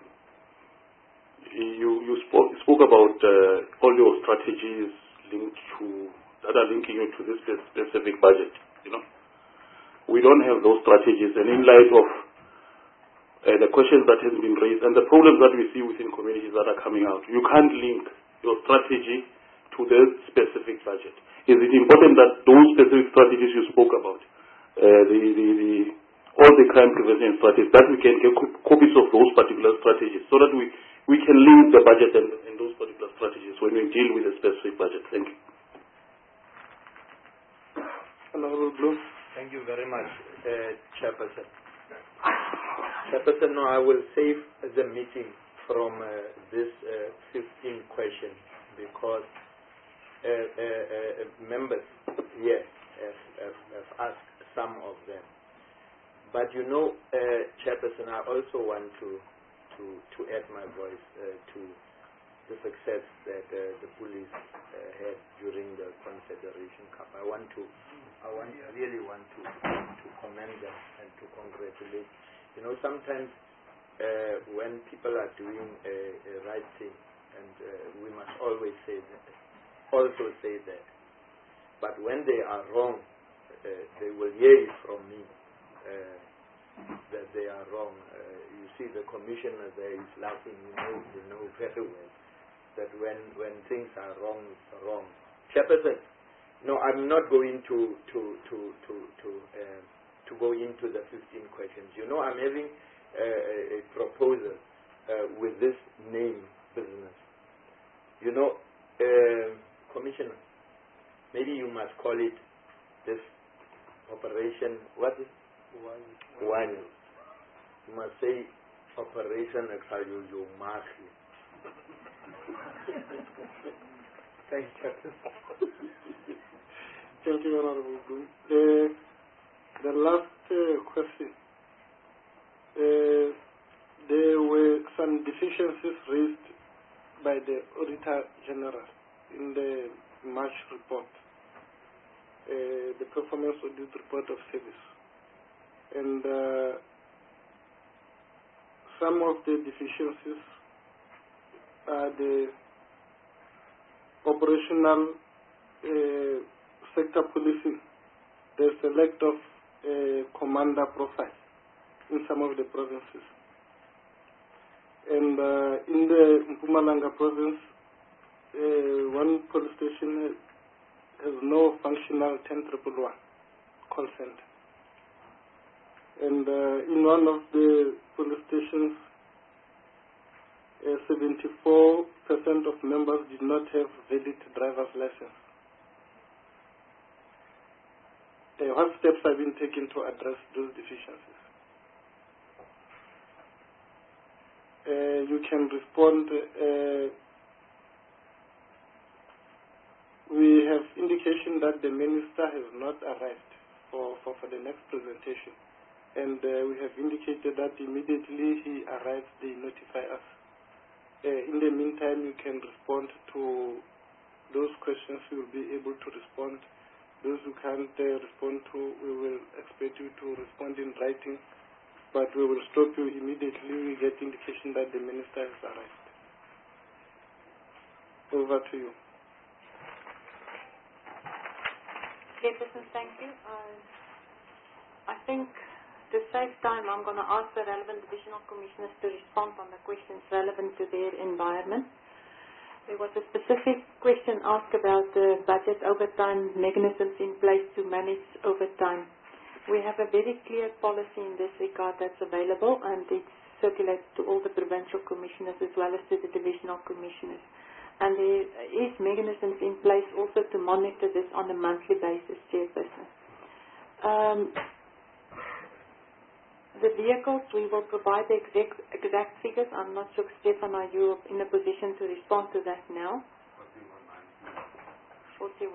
You spoke about all your strategies that are linking you to this specific budget. We don't have those strategies, and in light of the questions that have been raised and the problems that we see within communities that are coming out, you can't link your strategy to the specific budget. Is it important that those specific strategies you spoke about, all the crime prevention strategies, that we can get copies of those particular strategies so that we can link the budget and those particular strategies when we deal with a specific budget? Thank you. Honorable Bloom. Thank you very much, Chairperson. Chairperson, no, I will save the meeting from this 15 questions because members here have asked some of them. But Chairperson, I also want to add my voice to the success that the police had during the Confederation Cup. I really want to commend them and to congratulate. Sometimes when people are doing a right thing, and we must always also say that. But when they are wrong, they will hear it from me that they are wrong. You see, the commissioner there is laughing. You know very well that when things are wrong, it's wrong. Chairperson, no, I'm not going to go into the 15 questions. I'm having a proposal with this name business. Commissioner, maybe you must call it this operation. What is one? You must say Operation Exayuyu Mahi. Thank you. Thank you, Honorable Bloom. The last question. There were some deficiencies raised by the Auditor General in the March report, the performance audit report of service. And some of the deficiencies are the operational sector policing. There's a lack of commander profile in some of the provinces. And in the Mpumalanga province, one police station has no functional 10111 call center. And in one of the police stations, 74% of members did not have valid driver's license. What steps have been taken to address those deficiencies? You can respond. We have indication that the minister has not arrived for the next presentation. And we have indicated that immediately he arrives, they notify us. In the meantime, you can respond to those questions. We will be able to respond. Those who can't respond to, we will expect you to respond in writing. But we will stop you immediately. We get indication that the minister has arrived. Over to you. Chairperson, thank you. I think to save time, I'm going to ask the relevant divisional commissioners to respond on the questions relevant to their environment. There was a specific question asked about the budget overtime mechanisms in place to manage overtime. We have a very clear policy in this regard that's available, and it's circulated to all the provincial commissioners as well as to the divisional commissioners. And there is mechanisms in place also to monitor this on a monthly basis, Chairperson. The vehicles, we will provide the exact figures. I'm not sure, Stefan, are you in a position to respond to that now?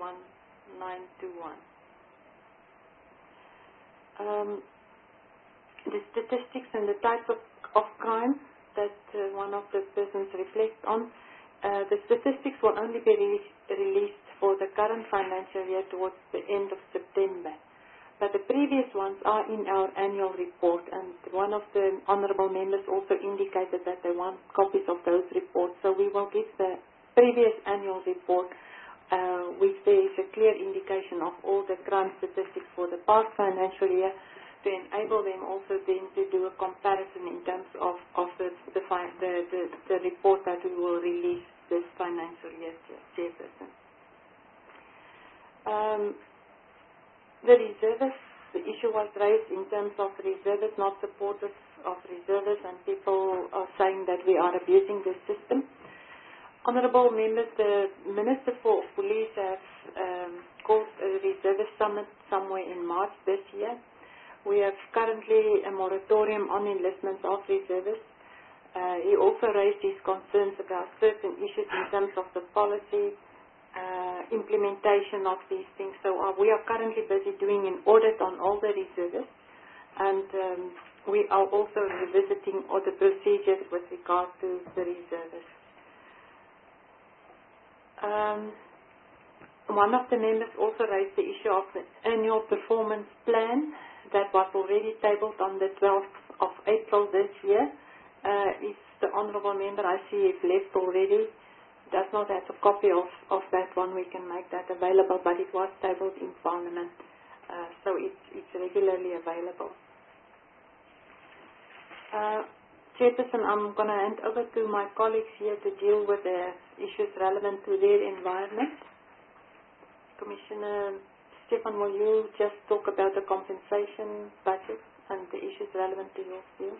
41921. the statistics and the types of crime that one of the persons reflects on. The statistics will only be released for the current financial year towards the end of September. But the previous ones are in our annual report, and one of the honourable members also indicated that they want copies of those reports. So we will give the previous annual report, which there is a clear indication of all the crime statistics for the past financial year, to enable them also then to do a comparison in terms of the report that we will release this financial year, Chairperson. The reservists, the issue was raised in terms of reservists not supportive of reservists, and people are saying that we are abusing the system. Honourable members, the Minister for Police has called a reservist summit somewhere in March this year. We have currently a moratorium on enlistment of reservists. He also raised his concerns about certain issues in terms of the policy, implementation of these things. So we are currently busy doing an audit on all the reservists, and we are also revisiting all the procedures with regard to the reservists. One of the members also raised the issue of the annual performance plan that was already tabled on the 12th of April this year. If the honourable member, I see, is left already, does not have a copy of that one, we can make that available, but it was tabled in Parliament, so it's regularly available. Chairperson, I'm going to hand over to my colleagues here to deal with the issues relevant to their environment. Commissioner Stefan, will you just talk about the compensation budget and the issues relevant to your field?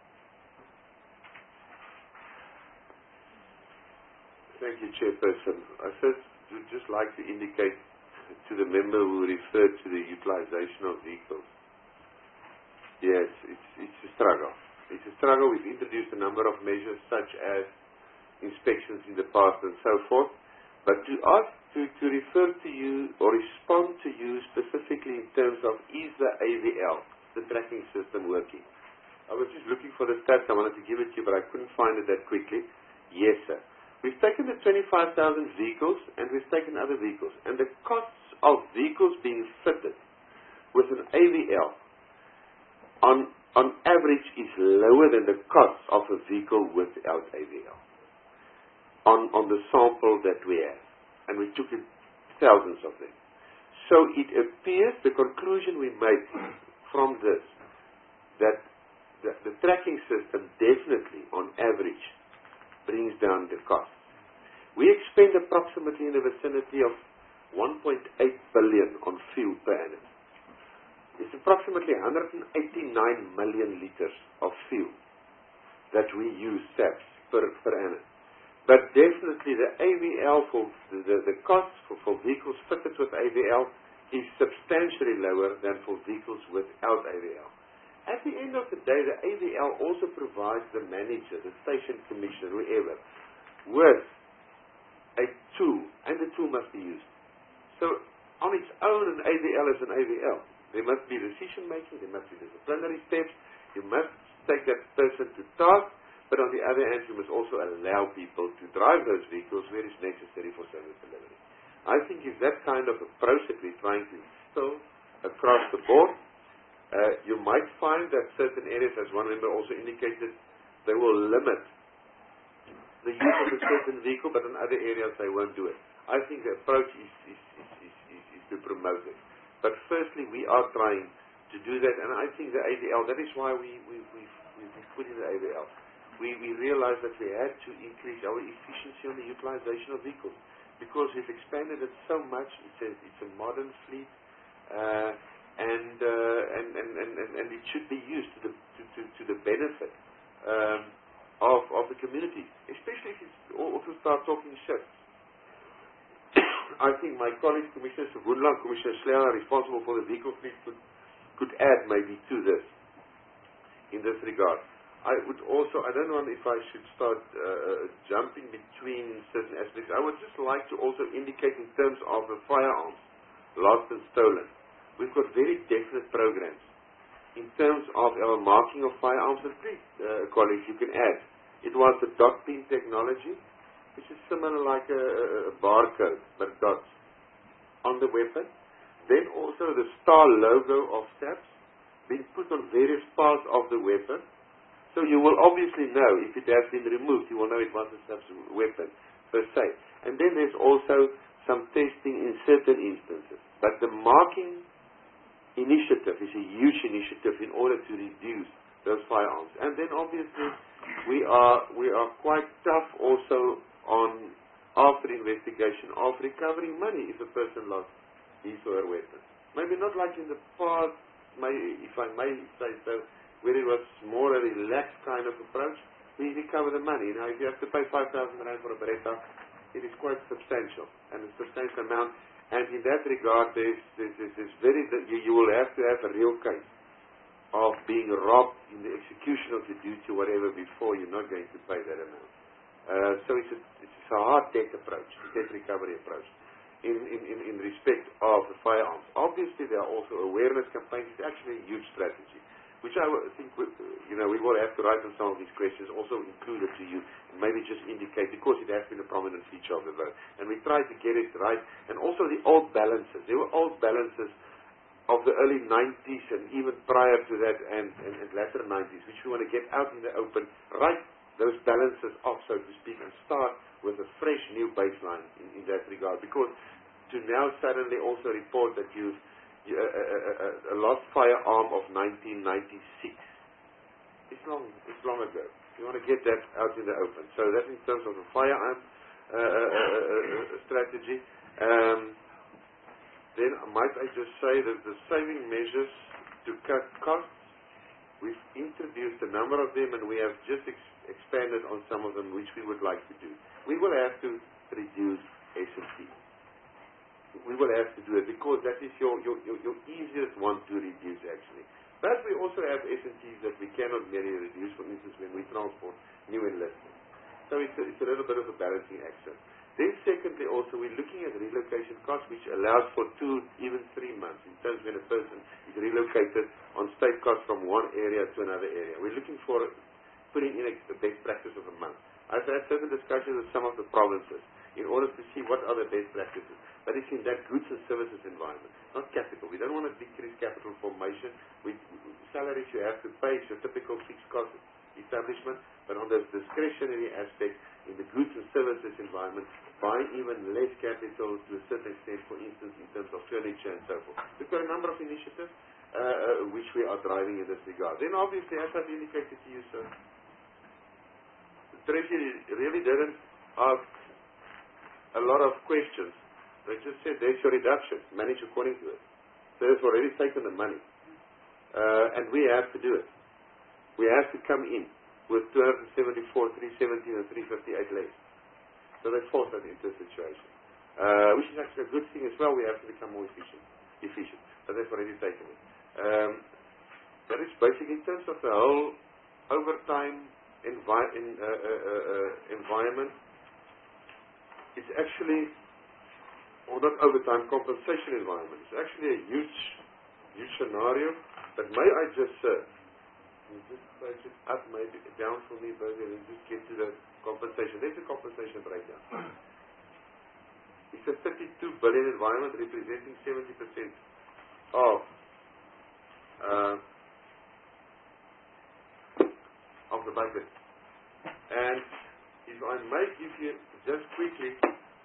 Thank you, Chairperson. I first would just like to indicate to the member who referred to the utilization of vehicles. Yes, it's a struggle. It's a struggle. We've introduced a number of measures such as inspections in the past and so forth. But to ask to refer to you or respond to you specifically in terms of is the AVL, the tracking system, working? I was just looking for the stats. I wanted to give it to you, but I couldn't find it that quickly. Yes, sir. We've taken the 25,000 vehicles and we've taken other vehicles. And the costs of vehicles being fitted with an AVL on average is lower than the cost of a vehicle without AVL on the sample that we have. And we took thousands of them. So it appears, the conclusion we made from this, that the tracking system definitely, on average, brings down the cost. We expend approximately in the vicinity of 1.8 billion on fuel per annum. It's approximately 189 million liters of fuel that we use SAPs per annum. But definitely the AVL for the cost for vehicles fitted with AVL is substantially lower than for vehicles without AVL. At the end of the day, the AVL also provides the manager, the station commissioner, whoever, with a tool, and the tool must be used. So on its own, an AVL is an AVL. There must be decision making, there must be disciplinary steps, you must take that person to task, but on the other hand, you must also allow people to drive those vehicles where it's necessary for service delivery. I think it's that kind of approach that we're trying to instill across the board. You might find that certain areas, as one member also indicated, they will limit the use of a certain vehicle, but in other areas they won't do it. I think the approach is to promote it. But firstly, we are trying to do that, and I think the AVL, that is why we put in the AVL. We realized that we had to increase our efficiency on the utilization of vehicles because we've expanded it so much. It's a modern fleet, and it should be used to the benefit of the community, especially if it's also start talking shifts. I think my colleague, Commissioner Subunla and Commissioner Slea, responsible for the vehicle fleet, could add maybe to this in this regard. I would also, I don't know if I should start jumping between certain aspects. I would just like to also indicate in terms of the firearms, lost and stolen. We've got very definite programs in terms of our marking of firearms, and please, colleagues, you can add. It was the dot pin technology, which is similar like a barcode, but dots on the weapon. Then also the star logo of SAPS being put on various parts of the weapon. So you will obviously know if it has been removed, you will know it was a SAPS weapon per se. And then there's also some testing in certain instances. But the marking initiative is a huge initiative in order to reduce those firearms. And then obviously we are quite tough also on after investigation of recovering money if a person lost his or her weapon. Maybe not like in the past, if I may say so, where it was more a relaxed kind of approach. We recover the money. Now if you have to pay 5,000 rand for a Beretta, it is quite substantial, and a substantial amount. And in that regard, you will have to have a real case of being robbed in the execution of the duty or whatever before you're not going to pay that amount. So it's a hard debt approach, a debt recovery approach in respect of the firearms. Obviously, there are also awareness campaigns. It's actually a huge strategy, which I think we will have to write on some of these questions, also include it to you, and maybe just indicate, because it has been a prominent feature of the vote. And we tried to get it right. And also the old balances. There were old balances of the early 90s and even prior to that and latter 90s, which we want to get out in the open, write those balances off, so to speak, and start with a fresh new baseline in that regard. Because to now suddenly also report that you've a lost firearm of 1996. It's long ago. You want to get that out in the open. So that's in terms of the firearm strategy. Then might I just say that the saving measures to cut costs, we've introduced a number of them, and we have just expanded on some of them, which we would like to do. We will have to reduce S&T. We will have to do it because that is your easiest one to reduce, actually. But we also have S&Ts that we cannot merely reduce, for instance, when we transport new enlistments. So it's a little bit of a balancing act. Then secondly, also, we're looking at relocation costs, which allows for 2, even 3 months, in terms when a person is relocated on state costs from one area to another area. We're looking for putting in a best practice of a month. I've had certain discussions with some of the provinces in order to see what are the best practices. But it's in that goods and services environment, not capital. We don't want to decrease capital formation. Salaries you have to pay is your typical fixed cost establishment, but on the discretionary aspect, in the goods and services environment, buying even less capital to a certain extent, for instance, in terms of furniture and so forth. We've got a number of initiatives which we are driving in this regard. Then obviously, as I've indicated to you, sir, the Treasury really didn't ask a lot of questions. They just said, there's your reduction, manage according to it. So they've already taken the money. And we have to do it. We have to come in with 274, 317, and 358 less. So they forced us into a situation. Which is actually a good thing as well. We have to become more efficient. But they've already taken it. That is basically in terms of the whole overtime environment. It's actually, or not overtime, compensation environment. It's actually a huge scenario. But may I just just page it up, maybe down for me, Burger, and just get to the compensation. There's a compensation breakdown. It's a 32 billion environment representing 70% of the budget. And if I may give you just quickly,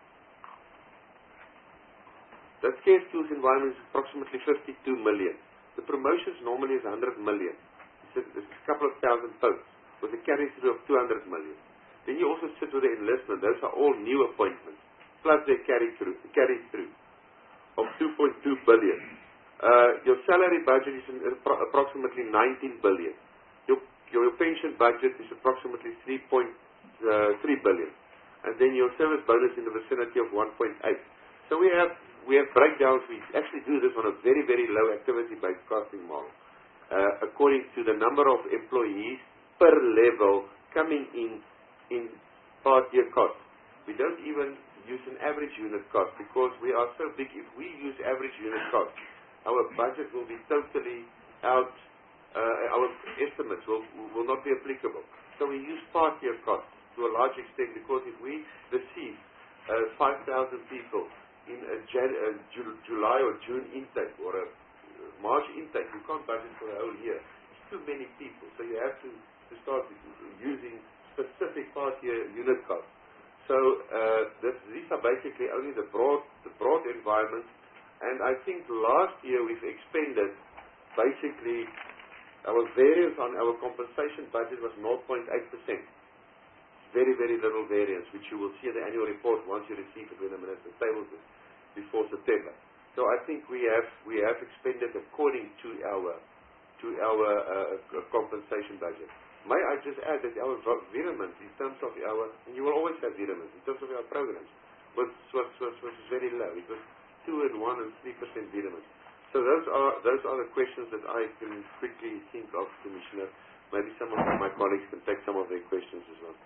the scarce tools environment is approximately 52 million. The promotions normally is 100 million. It's a couple of thousand posts with a carry-through of 200 million. Then you also sit with the enlistment. Those are all new appointments, plus their carry-through of 2.2 billion. Your salary budget is approximately 19 billion. Your pension budget is approximately 3.3 billion. And then your service bonus in the vicinity of 1.8. So we have breakdowns. We actually do this on a very, very low activity-based costing model, according to the number of employees per level coming in part-year cost. We don't even use an average unit cost because we are so big. If we use average unit cost, our budget will be totally out our estimates will not be applicable. So we use part-year costs to a large extent, because if we receive 5,000 people in a July or June intake or a March intake, you can't budget for a whole year. It's too many people, so you have to start using specific part-year unit costs. So these are basically only the broad environment, and I think last year we've expended basically our variance on our compensation budget was 0.8%. Very, very little variance, which you will see in the annual report once you receive it when the minister tables it before September. So I think we have expended according to our compensation budget. May I just add that our virement in terms of and you will always have virement in terms of our programs, was very low. It was 2% and 1% and 3% virement. So those are the questions that I can quickly think of, Commissioner. Maybe some of my colleagues can take some of their questions as well.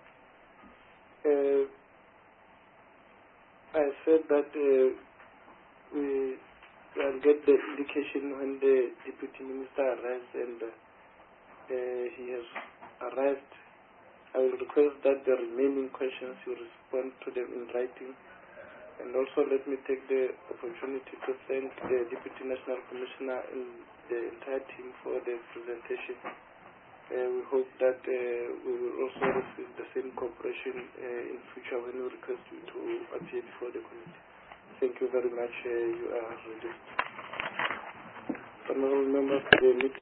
I said that we will get the indication when the Deputy Minister arrives, and he has arrived. I will request that the remaining questions you respond to them in writing. And also let me take the opportunity to thank the Deputy National Commissioner and the entire team for the presentation. We hope that we will also receive the same cooperation in future when we request you to appear before the committee. Thank you very much. You are released. Honorable members, the meeting